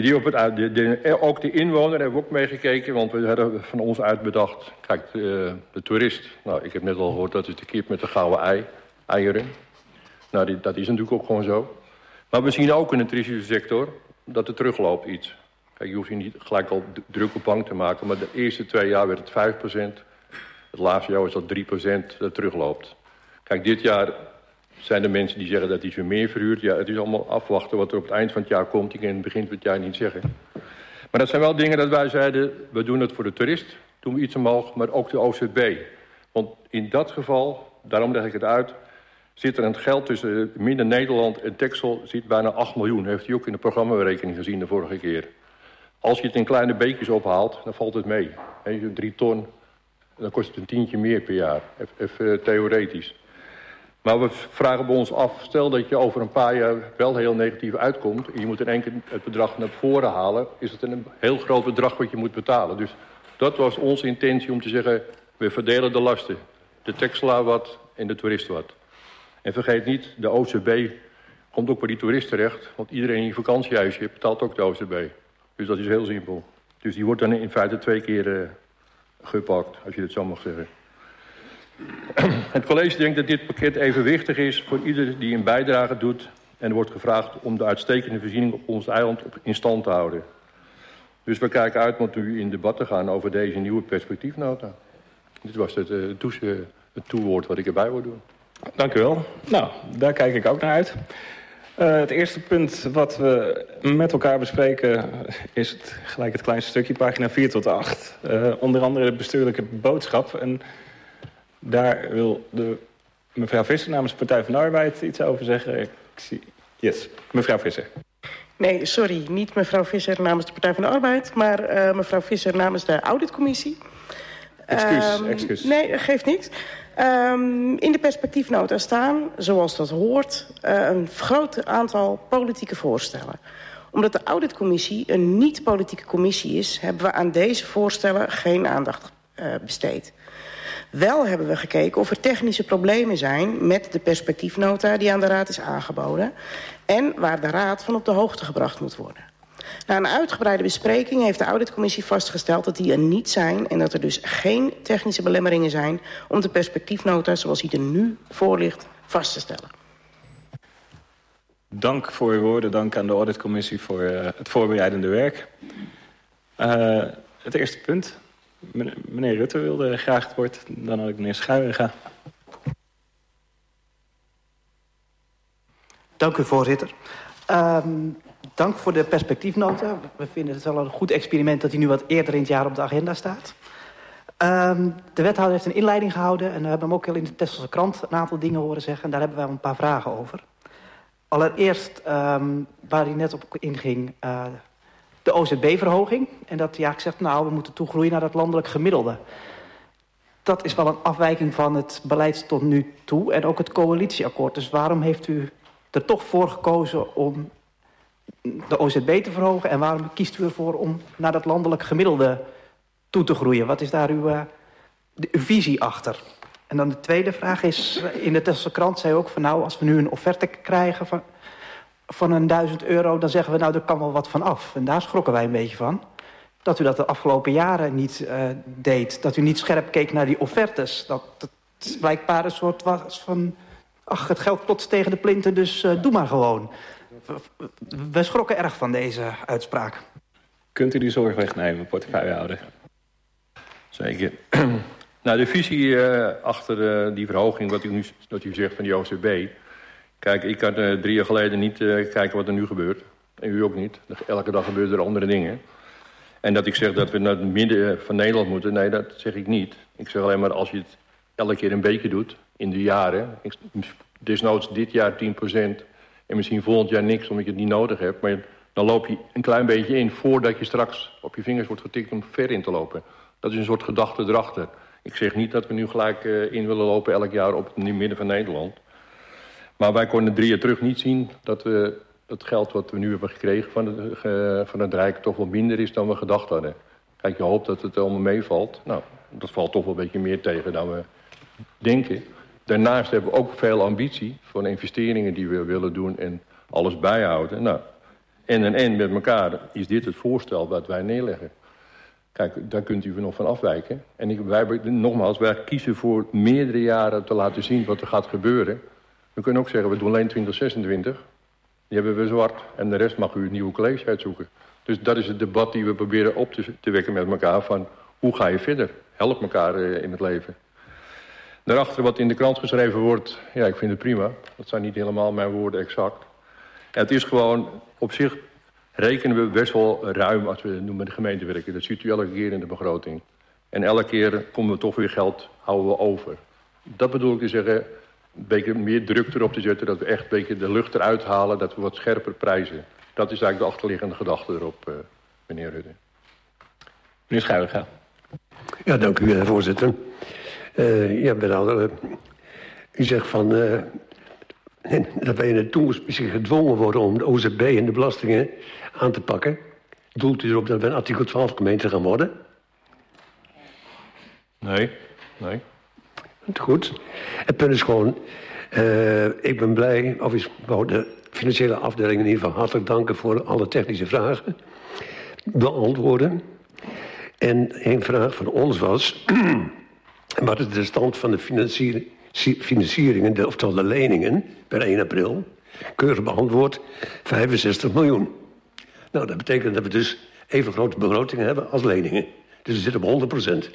ook de inwoner hebben we ook meegekeken, want we hebben van ons uitbedacht. Kijk, de toerist, nou, ik heb net al gehoord, dat is de kip met de gouden eieren. Nou, dat is natuurlijk ook gewoon zo. Maar we zien ook in de toeristische sector dat er terugloopt iets. Kijk, je hoeft hier niet gelijk al druk op bang te maken, maar de eerste 2 jaar werd het 5%. Het laatste jaar was dat 3% dat terugloopt. Kijk, dit jaar zijn er mensen die zeggen dat iets weer meer verhuurt. Ja, het is allemaal afwachten wat er op het eind van het jaar komt. Ik kan in het begin van het jaar niet zeggen. Maar dat zijn wel dingen dat wij zeiden, we doen het voor de toerist. Doen we iets omhoog, maar ook de OZB. Want in dat geval, daarom leg ik het uit, zit er een geld tussen Midden-Nederland en Texel, zit bijna 8 miljoen. Heeft u ook in de programmaberekening gezien de vorige keer. Als je het in kleine beekjes ophaalt, dan valt het mee. 3 ton, dan kost het een tientje meer per jaar. Even theoretisch. Maar we vragen bij ons af, stel dat je over een paar jaar wel heel negatief uitkomt en je moet in één keer het bedrag naar voren halen, is het een heel groot bedrag wat je moet betalen. Dus dat was onze intentie om te zeggen, we verdelen de lasten. De Texelaar wat en de toerist wat. En vergeet niet, de OZB komt ook bij die toerist terecht, want iedereen die een vakantiehuisje betaalt ook de OZB. Dus dat is heel simpel. Dus die wordt dan in feite 2 keer gepakt, als je het zo mag zeggen. Het college denkt dat dit pakket evenwichtig is voor ieder die een bijdrage doet en er wordt gevraagd om de uitstekende voorziening op ons eiland in stand te houden. Dus we kijken uit om nu in debat te gaan over deze nieuwe perspectiefnota. Dit was het toewoord wat ik erbij wil doen. Dank u wel. Nou, daar kijk ik ook naar uit. Het eerste punt wat we met elkaar bespreken is gelijk het kleinste stukje, pagina 4 tot 8. Onder andere de bestuurlijke boodschap. En daar wil mevrouw Visser namens de Partij van de Arbeid iets over zeggen. Yes, mevrouw Visser. Nee, sorry, niet mevrouw Visser namens de Partij van de Arbeid, maar mevrouw Visser namens de auditcommissie. Excuus. Nee, dat geeft niks. In de perspectiefnota staan, zoals dat hoort, een groot aantal politieke voorstellen. Omdat de auditcommissie een niet-politieke commissie is, hebben we aan deze voorstellen geen aandacht besteed. Wel hebben we gekeken of er technische problemen zijn met de perspectiefnota die aan de Raad is aangeboden en waar de Raad van op de hoogte gebracht moet worden. Na een uitgebreide bespreking heeft de auditcommissie vastgesteld dat die er niet zijn en dat er dus geen technische belemmeringen zijn om de perspectiefnota zoals die er nu voor ligt vast te stellen. Dank voor uw woorden, dank aan de auditcommissie voor het voorbereidende werk. Het eerste punt. Meneer Rutte wilde graag het woord, dan had ik meneer Schuiringa. Dank u, voorzitter. Dank voor de perspectiefnota. We vinden het wel een goed experiment dat hij nu wat eerder in het jaar op de agenda staat. De wethouder heeft een inleiding gehouden en we hebben hem ook al in de Tesselse krant een aantal dingen horen zeggen. En daar hebben wij een paar vragen over. Allereerst, waar hij net op inging, de OZB-verhoging. En dat ik zeg, we moeten toegroeien naar dat landelijk gemiddelde. Dat is wel een afwijking van het beleid tot nu toe en ook het coalitieakkoord. Dus waarom heeft u er toch voor gekozen om de OZB te verhogen? En waarom kiest u ervoor om naar dat landelijk gemiddelde toe te groeien? Wat is daar uw visie achter? En dan de tweede vraag is, in de Tesselse krant zei u ook van als we nu een offerte krijgen van €1.000, dan zeggen we er kan wel wat van af. En daar schrokken wij een beetje van. Dat u dat de afgelopen jaren niet deed. Dat u niet scherp keek naar die offertes. Dat is blijkbaar een soort was van, het geld klotst tegen de plinten, dus doe maar gewoon. We schrokken erg van deze uitspraak. Kunt u die zorg wegnemen, portefeuillehouder? Zeker. De visie achter die verhoging, wat u zegt van die OZB. Kijk, ik kan 3 jaar geleden niet kijken wat er nu gebeurt. En u ook niet. Elke dag gebeuren er andere dingen. En dat ik zeg dat we naar het midden van Nederland moeten, nee, dat zeg ik niet. Ik zeg alleen maar, als je het elke keer een beetje doet, in de jaren, desnoods dit jaar 10% en misschien volgend jaar niks, omdat je het niet nodig hebt, maar dan loop je een klein beetje in voordat je straks op je vingers wordt getikt om ver in te lopen. Dat is een soort gedachte erachter. Ik zeg niet dat we nu gelijk in willen lopen elk jaar op het midden van Nederland. Maar wij konden 3 jaar terug niet zien dat we het geld wat we nu hebben gekregen van het Rijk toch wel minder is dan we gedacht hadden. Kijk, je hoopt dat het allemaal meevalt. Nou, dat valt toch wel een beetje meer tegen dan we denken. Daarnaast hebben we ook veel ambitie voor de investeringen die we willen doen en alles bijhouden. Nou, en met elkaar is dit het voorstel wat wij neerleggen. Kijk, daar kunt u nog van afwijken. En wij kiezen voor meerdere jaren te laten zien wat er gaat gebeuren. We kunnen ook zeggen, we doen alleen 2026. Die hebben we zwart. En de rest mag u een nieuwe college uitzoeken. Dus dat is het debat die we proberen op te wekken met elkaar. Van hoe ga je verder? Help elkaar in het leven. Daarachter wat in de krant geschreven wordt, ja, ik vind het prima. Dat zijn niet helemaal mijn woorden exact. En het is gewoon, op zich rekenen we best wel ruim als we nu met de gemeente werken. Dat ziet u elke keer in de begroting. En elke keer komen we toch weer geld, houden we over. Dat bedoel ik te zeggen, een beetje meer druk erop te zetten, dat we echt een beetje de lucht eruit halen, dat we wat scherper prijzen. Dat is eigenlijk de achterliggende gedachte erop, meneer Rutte. Meneer Schuilinga. Ja, dank u, voorzitter. U zegt van dat wij in de toekomst misschien gedwongen worden om de OZB en de belastingen aan te pakken. Doelt u erop dat we een artikel 12 gemeente gaan worden? Nee. Goed. Het punt is gewoon, ik ben blij, of ik wou de financiële afdeling in ieder geval hartelijk danken voor alle technische vragen, beantwoorden. En een vraag van ons was, wat is de stand van de financieringen, oftewel de leningen, per 1 april? Keurig beantwoord, 65 miljoen. Nou, dat betekent dat we dus even grote begrotingen hebben als leningen. Dus we zitten op 100%.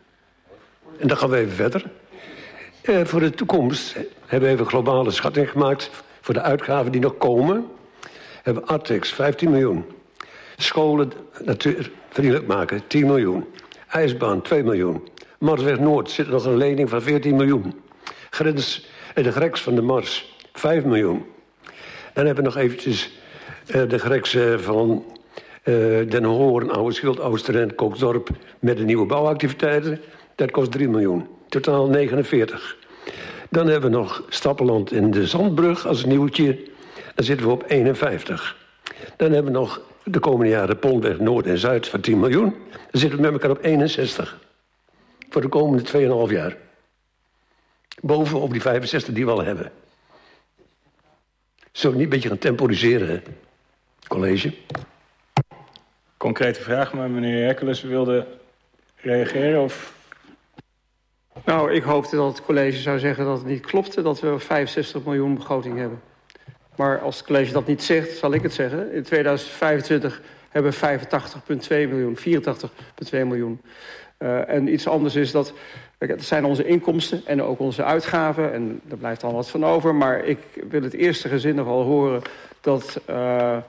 En dan gaan we even verder. Voor de toekomst hebben we even globale schatting gemaakt voor de uitgaven die nog komen. Hebben we Artex 15 miljoen. Scholen natuurvriendelijk maken 10 miljoen. IJsbaan 2 miljoen. Marsweg Noord zit nog een lening van 14 miljoen. De greks van de Mars 5 miljoen. Dan hebben we nog eventjes de greks van Den Hoorn, Oude Schild, Oosterend, Koksdorp met de nieuwe bouwactiviteiten. Dat kost 3 miljoen. Totaal 49. Dan hebben we nog Stappeland in de Zandbrug als nieuwtje. Dan zitten we op 51. Dan hebben we nog de komende jaren Pontweg Noord en Zuid van 10 miljoen. Dan zitten we met elkaar op 61. Voor de komende 2,5 jaar. Bovenop die 65 die we al hebben. Zullen we niet een beetje gaan temporiseren, hè? College? Concrete vraag, maar meneer Hercules wilde reageren of... Nou, ik hoopte dat het college zou zeggen dat het niet klopte dat we 65 miljoen begroting hebben. Maar als het college dat niet zegt, zal ik het zeggen. In 2025 hebben we 85,2 miljoen, 84,2 miljoen. En iets anders is dat, het zijn onze inkomsten en ook onze uitgaven. En daar blijft al wat van over. Maar ik wil het eerste gezin nog wel horen dat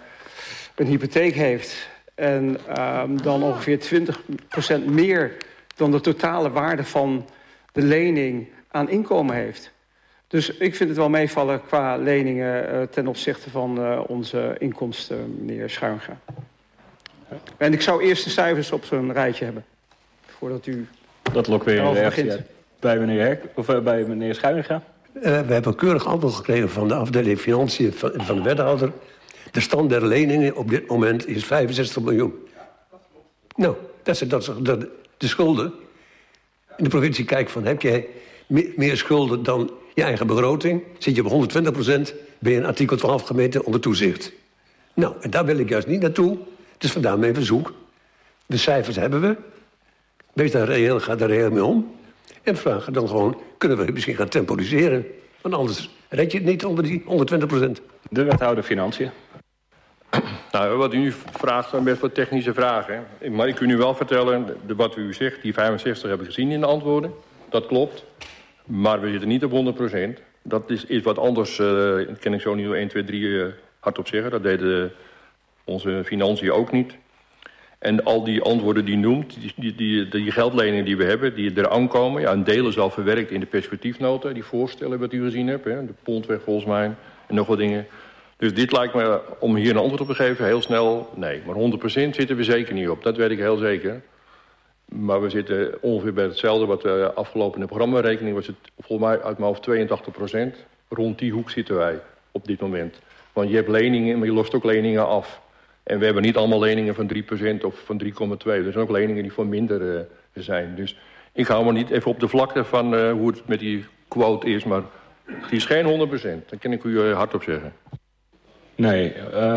een hypotheek heeft. En dan ongeveer 20% meer dan de totale waarde van de lening aan inkomen heeft. Dus ik vind het wel meevallen qua leningen ten opzichte van onze inkomsten, meneer Schuinga. En ik zou eerst de cijfers op zo'n rijtje hebben, voordat u... Dat lokt weer een reactie uit bij meneer Schuinga. We hebben een keurig antwoord gekregen van de afdeling Financiën van de wethouder. De stand der leningen op dit moment is 65 miljoen. Nou, dat is de schulden. In de provincie kijkt van, heb jij meer schulden dan je eigen begroting? Zit je op 120%, ben je in artikel 12 gemeten onder toezicht. Nou, en daar wil ik juist niet naartoe. Dus vandaar mijn verzoek. De cijfers hebben we. Wees daar reëel, ga daar reëel mee om. En vragen dan gewoon, kunnen we misschien gaan temporiseren? Want anders red je het niet onder die 120%. De wethouder Financiën. Nou, wat u nu vraagt zijn best wat technische vragen. Hè? Maar ik kan u wel vertellen, wat u zegt, die 65 hebben we gezien in de antwoorden. Dat klopt. Maar we zitten niet op 100%. Dat is wat anders, dat kan ik zo niet 1, 2, 3 hardop zeggen. Dat deden onze financiën ook niet. En al die antwoorden die noemt, die geldleningen die we hebben, die er aankomen, ja, een deel is al verwerkt in de perspectiefnota, die voorstellen wat u gezien hebt, hè, de Pontweg volgens mij en nog wat dingen. Dus dit lijkt me, om hier een antwoord op te geven, heel snel nee. Maar 100% zitten we zeker niet op, dat weet ik heel zeker. Maar we zitten ongeveer bij hetzelfde wat we afgelopen in de programmarekening was het volgens mij uit mijn hoofd 82%. Rond die hoek zitten wij op dit moment. Want je hebt leningen, maar je lost ook leningen af. En we hebben niet allemaal leningen van 3% of van 3,2%. Er zijn ook leningen die van minder zijn. Dus ik hou me niet even op de vlakte van hoe het met die quote is. Maar het is geen 100%. Dat kan ik u hardop zeggen. Nee,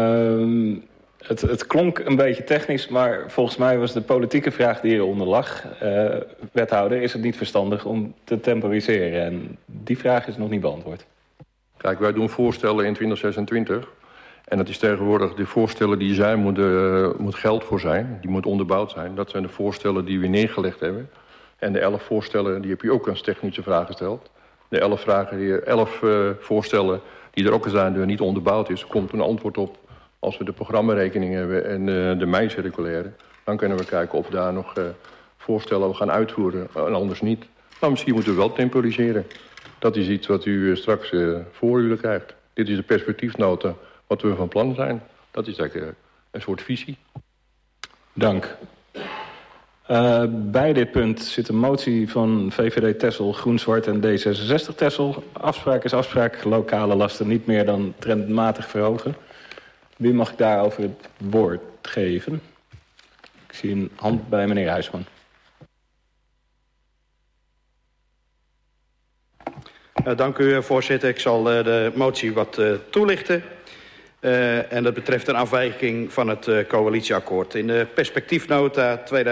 het klonk een beetje technisch. Maar volgens mij was de politieke vraag die hieronder lag. Wethouder, is het niet verstandig om te temporiseren? En die vraag is nog niet beantwoord. Kijk, wij doen voorstellen in 2026... En dat is tegenwoordig, de voorstellen die zijn, moet geld voor zijn. Die moet onderbouwd zijn. Dat zijn de voorstellen die we neergelegd hebben. En de 11 voorstellen, die heb je ook als technische vraag gesteld. De 11 voorstellen die er ook zijn, die niet onderbouwd is, komt een antwoord op als we de programmarekening hebben en de meincirculaire. Dan kunnen we kijken of daar nog voorstellen gaan uitvoeren en anders niet. Nou, misschien moeten we wel temporiseren. Dat is iets wat u straks voor u krijgt. Dit is de perspectiefnota. Wat we van plan zijn, dat is eigenlijk een soort visie. Dank. Bij dit punt zit een motie van VVD Texel, Groen-Zwart en D66 Texel. Afspraak is afspraak, lokale lasten niet meer dan trendmatig verhogen. Wie mag ik daarover het woord geven? Ik zie een hand bij meneer Huisman. Dank u, voorzitter. Ik zal de motie wat toelichten. En dat betreft een afwijking van het coalitieakkoord. In de perspectiefnota 2026-2029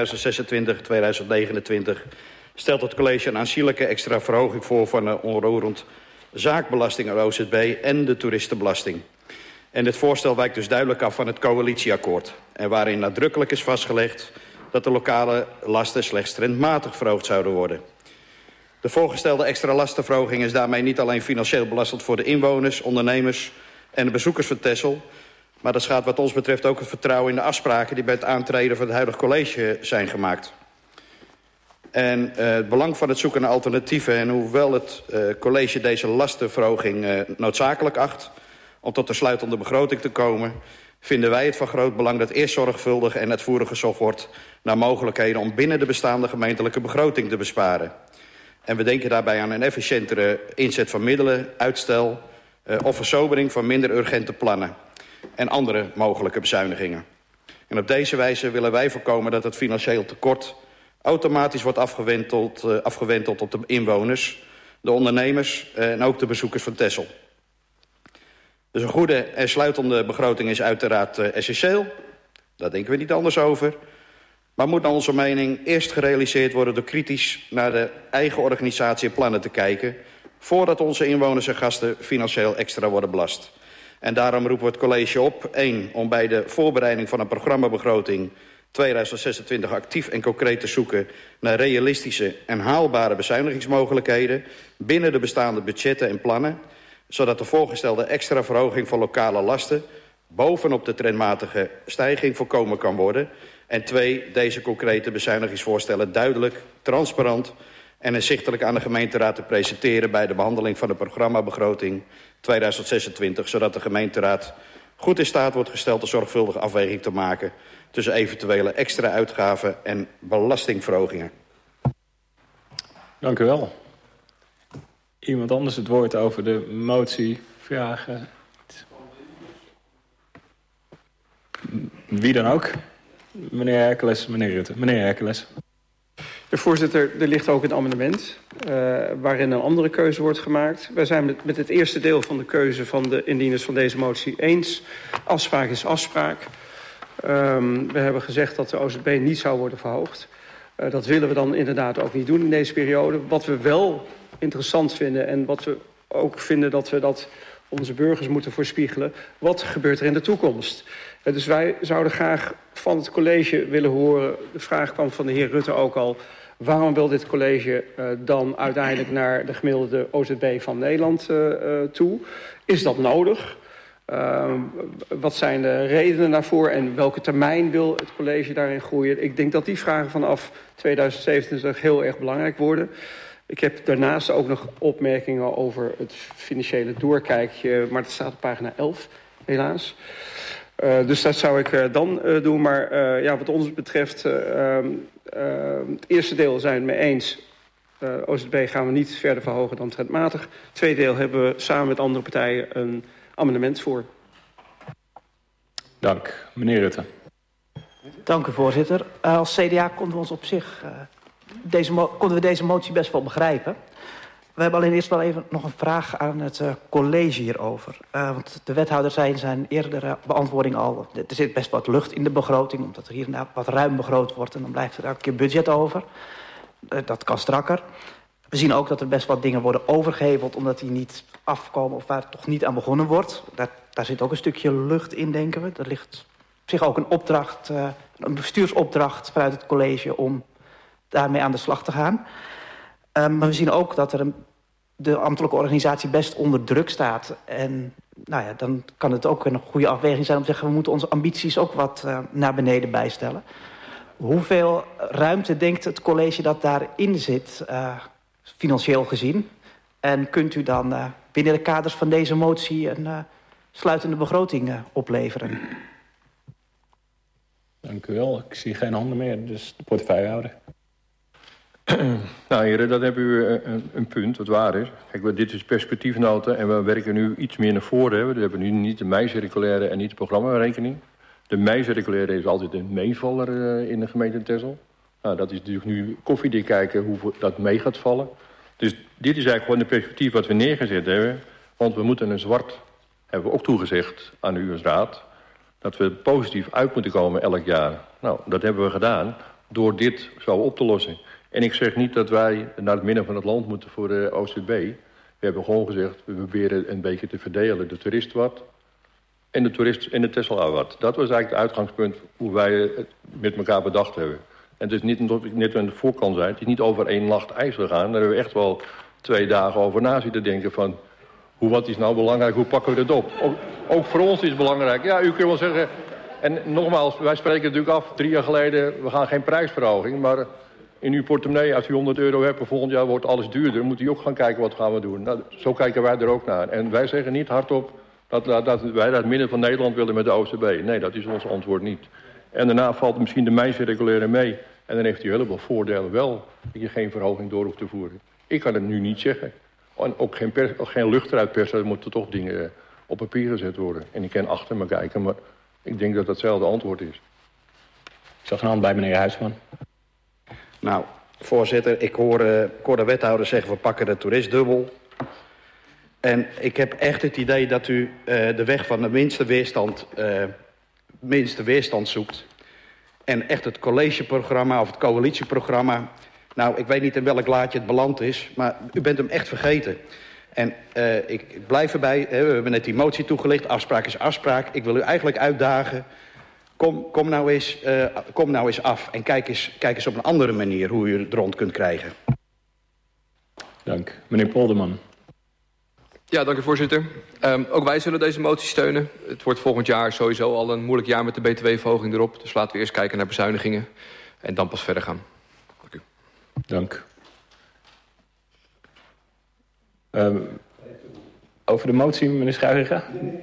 stelt het college een aanzienlijke extra verhoging voor van de onroerend zaakbelasting aan OZB en de toeristenbelasting. En dit voorstel wijkt dus duidelijk af van het coalitieakkoord. En waarin nadrukkelijk is vastgelegd dat de lokale lasten slechts trendmatig verhoogd zouden worden. De voorgestelde extra lastenverhoging is daarmee niet alleen financieel belastend voor de inwoners, ondernemers en de bezoekers van Texel, maar dat schaadt wat ons betreft ook het vertrouwen in de afspraken die bij het aantreden van het huidige college zijn gemaakt. En het belang van het zoeken naar alternatieven en hoewel het college deze lastenverhoging noodzakelijk acht om tot een sluitende begroting te komen, vinden wij het van groot belang dat eerst zorgvuldig en uitvoerig gezocht wordt naar mogelijkheden om binnen de bestaande gemeentelijke begroting te besparen. En we denken daarbij aan een efficiëntere inzet van middelen, uitstel of versobering van minder urgente plannen en andere mogelijke bezuinigingen. En op deze wijze willen wij voorkomen dat het financieel tekort automatisch wordt afgewenteld op de inwoners, de ondernemers en ook de bezoekers van Texel. Dus een goede en sluitende begroting is uiteraard essentieel. Daar denken we niet anders over. Maar moet naar onze mening eerst gerealiseerd worden door kritisch naar de eigen organisatie en plannen te kijken, voordat onze inwoners en gasten financieel extra worden belast. En daarom roepen we het college op, 1, om bij de voorbereiding van een programmabegroting 2026 actief en concreet te zoeken naar realistische en haalbare bezuinigingsmogelijkheden binnen de bestaande budgetten en plannen, zodat de voorgestelde extra verhoging van lokale lasten bovenop de trendmatige stijging voorkomen kan worden En 2, deze concrete bezuinigingsvoorstellen duidelijk, transparant en inzichtelijk aan de gemeenteraad te presenteren bij de behandeling van de programmabegroting 2026, zodat de gemeenteraad goed in staat wordt gesteld een zorgvuldige afweging te maken tussen eventuele extra uitgaven en belastingverhogingen. Dank u wel. Iemand anders het woord over de motie vragen? Wie dan ook? Meneer Hercules, meneer Rutte. Meneer Hercules. Voorzitter, er ligt ook een amendement waarin een andere keuze wordt gemaakt. Wij zijn met het eerste deel van de keuze van de indieners van deze motie eens. Afspraak is afspraak. We hebben gezegd dat de OZB niet zou worden verhoogd. Dat willen we dan inderdaad ook niet doen in deze periode. Wat we wel interessant vinden en wat we ook vinden dat we dat onze burgers moeten voorspiegelen. Wat gebeurt er in de toekomst? Dus wij zouden graag van het college willen horen. De vraag kwam van de heer Rutte ook al. Waarom wil dit college dan uiteindelijk naar de gemiddelde OZB van Nederland toe? Is dat nodig? Wat zijn de redenen daarvoor en welke termijn wil het college daarin groeien? Ik denk dat die vragen vanaf 2027 heel erg belangrijk worden. Ik heb daarnaast ook nog opmerkingen over het financiële doorkijkje, maar dat staat op pagina 11, helaas. Dus dat zou ik dan doen. Maar ja, wat ons betreft, het eerste deel zijn we het mee eens. OZB gaan we niet verder verhogen dan trendmatig. Het tweede deel hebben we samen met andere partijen een amendement voor. Dank. Meneer Rutte. Dank u, voorzitter. Als CDA konden we ons op zich konden we deze motie best wel begrijpen. We hebben alleen eerst wel even nog een vraag aan het college hierover. Want de wethouder zei in zijn eerdere beantwoording al, er zit best wat lucht in de begroting, omdat er hier en daar wat ruim begroot wordt en dan blijft er elke keer budget over. Dat kan strakker. We zien ook dat er best wat dingen worden overgeheveld omdat die niet afkomen of waar toch niet aan begonnen wordt. Daar zit ook een stukje lucht in, denken we. Er ligt op zich ook een opdracht, een bestuursopdracht vanuit het college om daarmee aan de slag te gaan. Maar we zien ook dat de ambtelijke organisatie best onder druk staat. En nou ja, dan kan het ook een goede afweging zijn om te zeggen, we moeten onze ambities ook wat naar beneden bijstellen. Hoeveel ruimte denkt het college dat daarin zit, financieel gezien? En kunt u dan binnen de kaders van deze motie een sluitende begroting opleveren? Dank u wel. Ik zie geen handen meer, dus de portefeuillehouder. Nou heren, dat hebben u een punt, wat waar is. Kijk, dit is perspectiefnota en we werken nu iets meer naar voren. We hebben nu niet de mei-circulaire en niet de programmarekening. De mei-circulaire is altijd een meevaller in de gemeente Texel. Nou, dat is natuurlijk nu koffiedik kijken hoe dat mee gaat vallen. Dus dit is eigenlijk gewoon de perspectief wat we neergezet hebben. Want we moeten een zwart, hebben we ook toegezegd aan u als raad, dat we positief uit moeten komen elk jaar. Nou, dat hebben we gedaan door dit zo op te lossen. En ik zeg niet dat wij naar het midden van het land moeten voor de OZB. We hebben gewoon gezegd, we proberen een beetje te verdelen. De toerist wat en de toerist en de Tesselaar wat. Dat was eigenlijk het uitgangspunt hoe wij het met elkaar bedacht hebben. En het is niet, omdat ik net aan de voorkant zei, het is niet over één nacht ijs gegaan. Daar hebben we echt wel 2 dagen over na zitten denken van, wat is nou belangrijk, hoe pakken we dat op? Ook voor ons is het belangrijk. Ja, u kunt wel zeggen, en nogmaals, wij spreken natuurlijk af 3 jaar geleden, we gaan geen prijsverhoging, maar in uw portemonnee, als u 100 euro hebt, volgend jaar wordt alles duurder, moet u ook gaan kijken wat gaan we doen. Nou, zo kijken wij er ook naar. En wij zeggen niet hardop dat wij naar het midden van Nederland willen met de OZB. Nee, dat is ons antwoord niet. En daarna valt misschien de mei-circulaire mee. En dan heeft u heel veel voordelen wel dat je geen verhoging door hoeft te voeren. Ik kan het nu niet zeggen. En ook geen lucht eruit persen, er moeten toch dingen op papier gezet worden. En ik kan achter me kijken, maar ik denk dat dat hetzelfde antwoord is. Ik zag een hand bij meneer Huisman. Nou, voorzitter, ik hoor de wethouder zeggen, we pakken de toerist dubbel. En ik heb echt het idee dat u de weg van de minste weerstand zoekt. En echt het collegeprogramma of het coalitieprogramma, nou, ik weet niet in welk laadje het beland is, maar u bent hem echt vergeten. En ik blijf erbij, we hebben net die motie toegelicht, afspraak is afspraak. Ik wil u eigenlijk uitdagen, kom nou eens af en kijk eens op een andere manier hoe u het rond kunt krijgen. Dank. Meneer Polderman. Ja, dank u voorzitter. Ook wij zullen deze motie steunen. Het wordt volgend jaar sowieso al een moeilijk jaar met de btw-verhoging erop. Dus laten we eerst kijken naar bezuinigingen en dan pas verder gaan. Dank u. Dank. Over de motie, meneer Schuijinga.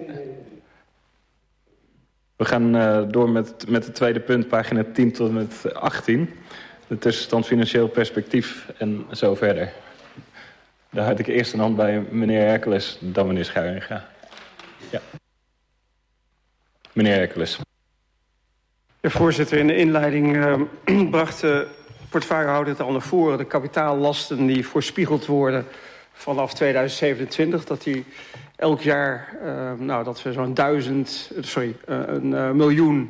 We gaan door met het tweede punt, pagina 10 tot en met 18. De tussenstand financieel perspectief en zo verder. Daar had ik eerst een hand bij meneer Hercules, dan meneer Schuijinga. Ja. Meneer Hercules. Ja, voorzitter, in de inleiding bracht de portefeuillehouder het al naar voren. De kapitaallasten die voorspiegeld worden vanaf 2027. Dat die elk jaar, dat we zo'n een miljoen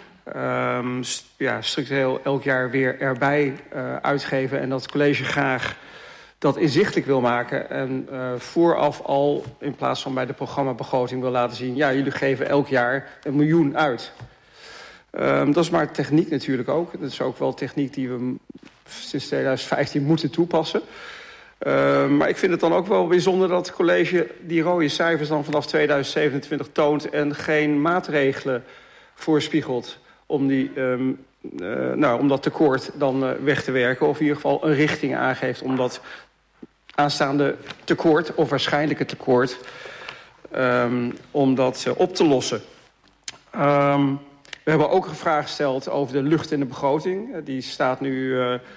structureel elk jaar weer erbij uitgeven. En dat het college graag dat inzichtelijk wil maken en vooraf al, in plaats van bij de programmabegroting, wil laten zien, ja, jullie geven elk jaar 1 miljoen uit. Dat is maar techniek natuurlijk ook. Dat is ook wel techniek die we sinds 2015 moeten toepassen. Maar ik vind het dan ook wel bijzonder dat het college die rode cijfers dan vanaf 2027 toont en geen maatregelen voorspiegelt om om dat tekort dan weg te werken, of in ieder geval een richting aangeeft om dat aanstaande tekort, of waarschijnlijke tekort, om dat op te lossen. We hebben ook een vraag gesteld over de lucht in de begroting. Die staat nu,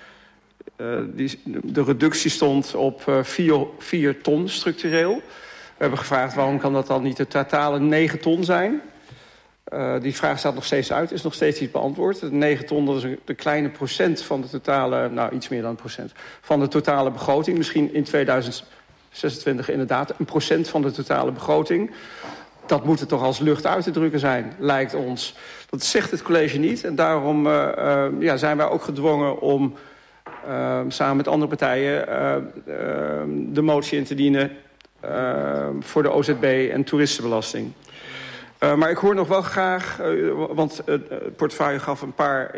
de reductie stond op 4 ton structureel. We hebben gevraagd waarom kan dat dan niet de totale 9 ton zijn. Die vraag staat nog steeds uit, is nog steeds niet beantwoord. De 9 ton, dat is een kleine procent van de totale, iets meer dan een procent, van de totale begroting. Misschien in 2026 inderdaad 1% van de totale begroting. Dat moet er toch als lucht uit te drukken zijn, lijkt ons. Dat zegt het college niet. En daarom zijn wij ook gedwongen om samen met andere partijen de motie in te dienen voor de OZB en toeristenbelasting. Maar ik hoor nog wel graag, want het portefeuille gaf een paar,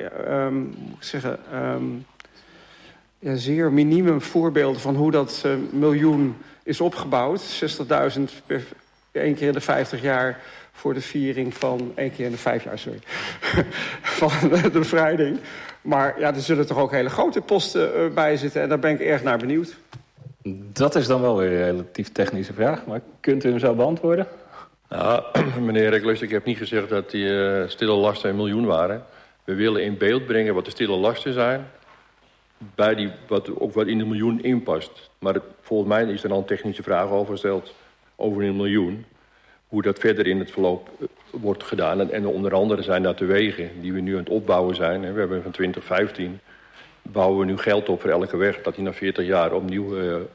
zeer minimum voorbeelden van hoe dat miljoen is opgebouwd. 60.000 per 1 keer in de 50 jaar voor de viering van 1 keer in de 5 jaar, van de bevrijding. Maar ja, er zullen toch ook hele grote posten bij zitten en daar ben ik erg naar benieuwd. Dat is dan wel weer een relatief technische vraag, maar kunt u hem zo beantwoorden? Nou, meneer Hercules, ik heb niet gezegd dat die stille lasten 1 miljoen waren. We willen in beeld brengen wat de stille lasten zijn, bij wat in de miljoen inpast. Maar volgens mij is er dan een technische vraag over gesteld over 1 miljoen. Hoe dat verder in het verloop wordt gedaan. En onder andere zijn dat de wegen die we nu aan het opbouwen zijn. We hebben van 2015 bouwen we nu geld op voor elke weg, dat die na 40 jaar opnieuw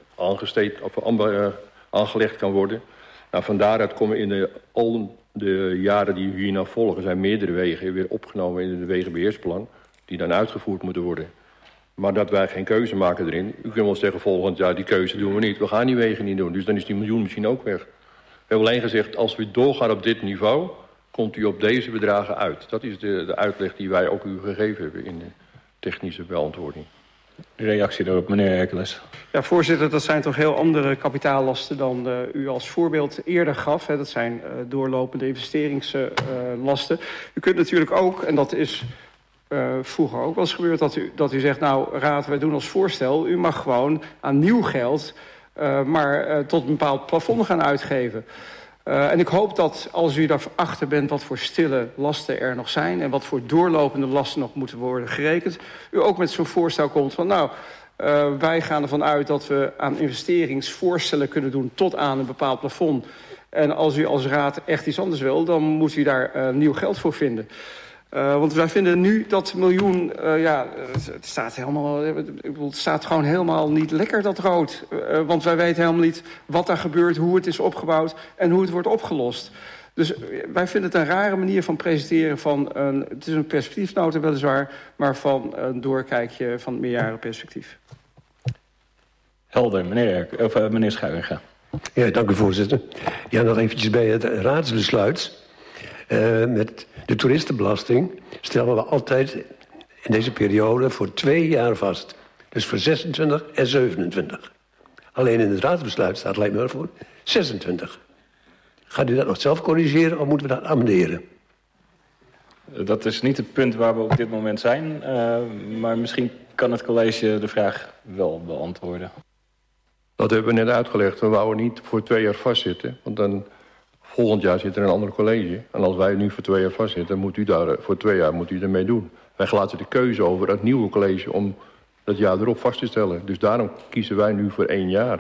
aangelegd kan worden. Nou, van daaruit komen in al de jaren die hierna volgen, zijn meerdere wegen weer opgenomen in het wegenbeheersplan, die dan uitgevoerd moeten worden. Maar dat wij geen keuze maken erin. U kunt wel zeggen volgend jaar, die keuze doen we niet. We gaan die wegen niet doen, dus dan is die miljoen misschien ook weg. We hebben alleen gezegd, als we doorgaan op dit niveau, komt u op deze bedragen uit. Dat is de uitleg die wij ook u gegeven hebben in de technische beantwoording. Reactie daarop, meneer Hercules. Ja, voorzitter, dat zijn toch heel andere kapitaallasten dan u als voorbeeld eerder gaf. Hè. Dat zijn doorlopende investeringslasten. U kunt natuurlijk ook, en dat is vroeger ook wel eens gebeurd, dat u zegt, nou raad, wij doen als voorstel, u mag gewoon aan nieuw geld maar tot een bepaald plafond gaan uitgeven. En ik hoop dat als u daarachter bent wat voor stille lasten er nog zijn en wat voor doorlopende lasten nog moeten worden gerekend, u ook met zo'n voorstel komt van wij gaan ervan uit dat we aan investeringsvoorstellen kunnen doen tot aan een bepaald plafond. En als u als raad echt iets anders wil, dan moet u daar nieuw geld voor vinden. Want wij vinden nu dat miljoen, het staat gewoon helemaal niet lekker, dat rood. Want wij weten helemaal niet wat daar gebeurt, hoe het is opgebouwd en hoe het wordt opgelost. Dus wij vinden het een rare manier van presenteren van het is een perspectiefnota weliswaar, maar van een doorkijkje van het meerjarenperspectief. Helder, meneer Schuijinga. Ja, dank u voorzitter. Ja, nog eventjes bij het raadsbesluit. Met de toeristenbelasting stellen we altijd in deze periode voor 2 jaar vast. Dus voor 26 en 27. Alleen in het raadsbesluit staat, lijkt me voor, 26. Gaat u dat nog zelf corrigeren of moeten we dat amenderen? Dat is niet het punt waar we op dit moment zijn. Maar misschien kan het college de vraag wel beantwoorden. Dat hebben we net uitgelegd. We wouden niet voor 2 jaar vastzitten. Want dan volgend jaar zit er een ander college. En als wij nu voor 2 jaar vastzitten, moet u daar voor 2 jaar moet u ermee doen. Wij laten de keuze over het nieuwe college om dat jaar erop vast te stellen. Dus daarom kiezen wij nu voor 1 jaar.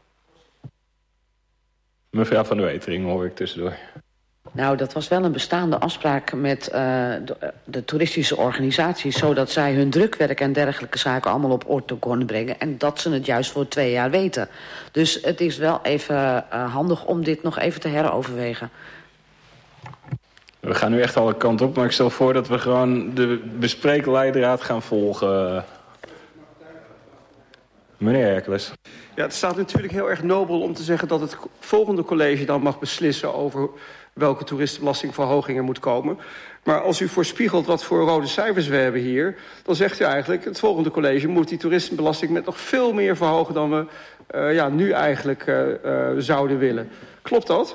Mevrouw Van der Wetering hoor ik tussendoor. Nou, dat was wel een bestaande afspraak met de toeristische organisaties, zodat zij hun drukwerk en dergelijke zaken allemaal op orde konden brengen. En dat ze het juist voor 2 jaar weten. Dus het is wel even handig om dit nog even te heroverwegen. We gaan nu echt alle kanten op, maar ik stel voor dat we gewoon de bespreekleidraad gaan volgen. Meneer Hercules. Ja, het staat natuurlijk heel erg nobel om te zeggen dat het volgende college dan mag beslissen over welke toeristenbelastingverhoging er moet komen. Maar als u voorspiegelt wat voor rode cijfers we hebben hier, dan zegt u eigenlijk het volgende college moet die toeristenbelasting met nog veel meer verhogen dan we nu eigenlijk zouden willen. Klopt dat?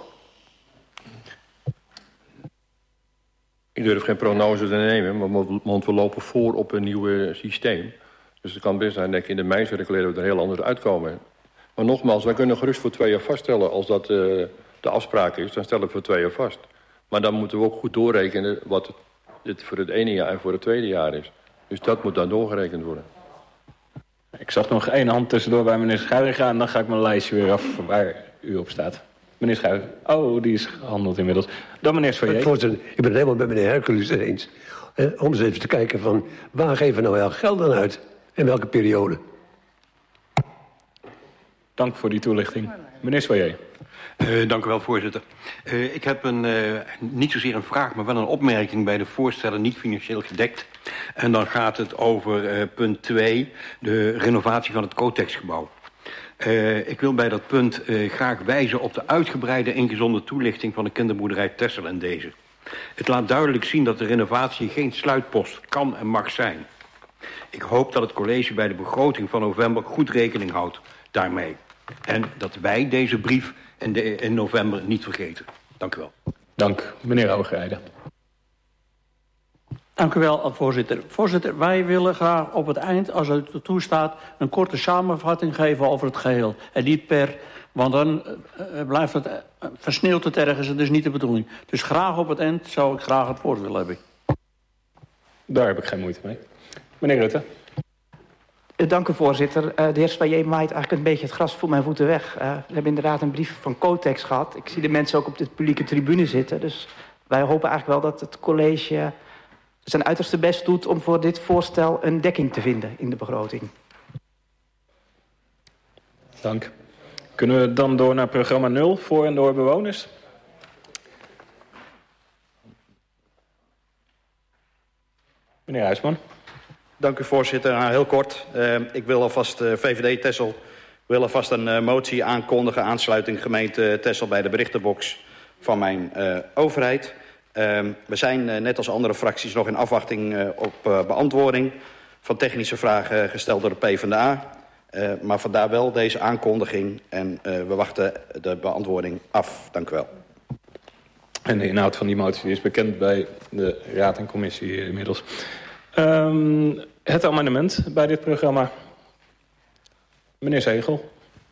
Ik durf geen prognose te nemen, want we lopen voor op een nieuw systeem. Dus het kan best zijn dat in de meincirculaire we er heel anders uitkomen. Maar nogmaals, wij kunnen gerust voor 2 jaar vaststellen. Als dat de afspraak is, dan stellen we voor 2 jaar vast. Maar dan moeten we ook goed doorrekenen wat het voor het ene jaar en voor het tweede jaar is. Dus dat moet dan doorgerekend worden. Ik zag nog 1 hand tussendoor bij meneer Schuiringa en dan ga ik mijn lijstje weer af waar u op staat. Meneer Schuiringa. Oh, die is gehandeld inmiddels. Dan meneer Soyer. Voorzitter, ik ben het helemaal met meneer Hercules eens. Om eens even te kijken van waar geven we nou wel geld aan uit? In welke periode? Dank voor die toelichting. Meneer Soyer. Dank u wel, voorzitter. Ik heb niet zozeer een vraag, maar wel een opmerking bij de voorstellen niet financieel gedekt. En dan gaat het over punt 2, de renovatie van het Cotex-gebouw. Ik wil bij dat punt graag wijzen op de uitgebreide ingezonde toelichting van de kinderboerderij Texel en deze. Het laat duidelijk zien dat de renovatie geen sluitpost kan en mag zijn. Ik hoop dat het college bij de begroting van november goed rekening houdt daarmee. En dat wij deze brief in november niet vergeten. Dank u wel. Dank. Meneer Hoogrijden. Dank u wel, voorzitter. Voorzitter, wij willen graag op het eind, als het toestaat, een korte samenvatting geven over het geheel. En niet want dan blijft het, versneeuwt het ergens, het is niet de bedoeling. Dus graag op het eind zou ik graag het woord willen hebben. Daar heb ik geen moeite mee. Meneer Rutte. Dank u, voorzitter. De heer Soyer maait eigenlijk een beetje het gras voor mijn voeten weg. We hebben inderdaad een brief van Cotex gehad. Ik zie de mensen ook op de publieke tribune zitten. Dus wij hopen eigenlijk wel dat het college zijn uiterste best doet om voor dit voorstel een dekking te vinden in de begroting. Dank. Kunnen we dan door naar programma 0, voor en door bewoners? Meneer Huisman. Dank u, voorzitter. Nou, heel kort. Ik wil alvast VVD Texel wil alvast een motie aankondigen. Aansluiting gemeente Texel bij de berichtenbox van mijn overheid. We zijn net als andere fracties nog in afwachting op beantwoording van technische vragen gesteld door de PvdA. Maar vandaar wel deze aankondiging en we wachten de beantwoording af. Dank u wel. En de inhoud van die motie is bekend bij de raad en commissie inmiddels. Het amendement bij dit programma. Meneer Zegel.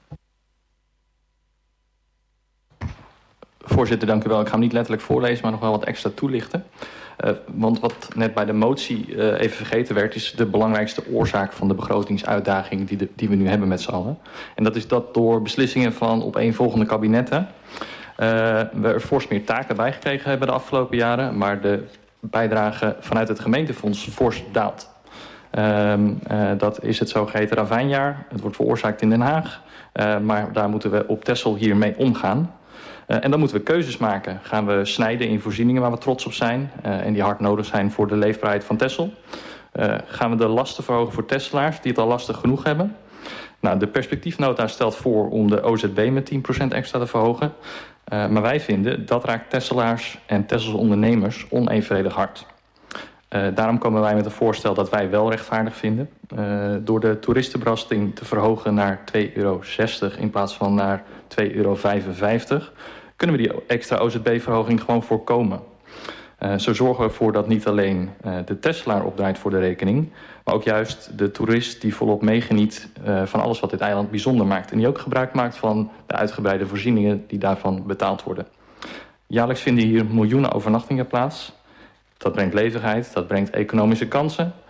Voorzitter, dank u wel. Ik ga hem niet letterlijk voorlezen, maar nog wel wat extra toelichten. Want wat net bij de motie even vergeten werd, is de belangrijkste oorzaak van de begrotingsuitdaging die we nu hebben met z'n allen. En dat is dat door beslissingen van opeenvolgende kabinetten we er fors meer taken bij gekregen hebben de afgelopen jaren, maar de bijdrage vanuit het gemeentefonds fors daalt. Dat is het zogeheten ravijnjaar. Het wordt veroorzaakt in Den Haag. Maar daar moeten we op Texel hiermee omgaan. En dan moeten we keuzes maken. Gaan we snijden in voorzieningen waar we trots op zijn en die hard nodig zijn voor de leefbaarheid van Texel? Gaan we de lasten verhogen voor Tesselaars die het al lastig genoeg hebben? Nou, de perspectiefnota stelt voor om de OZB met 10% extra te verhogen. Maar wij vinden dat raakt Tesselaars en Tesselse ondernemers onevenredig hard. Daarom komen wij met een voorstel dat wij wel rechtvaardig vinden. Door de toeristenbelasting te verhogen naar €2,60 in plaats van naar €2,55... kunnen we die extra OZB-verhoging gewoon voorkomen. Zo zorgen we ervoor dat niet alleen de Tesselaar opdraait voor de rekening, maar ook juist de toerist die volop meegeniet van alles wat dit eiland bijzonder maakt. En die ook gebruik maakt van de uitgebreide voorzieningen die daarvan betaald worden. Jaarlijks vinden hier miljoenen overnachtingen plaats. Dat brengt levendigheid, dat brengt economische kansen.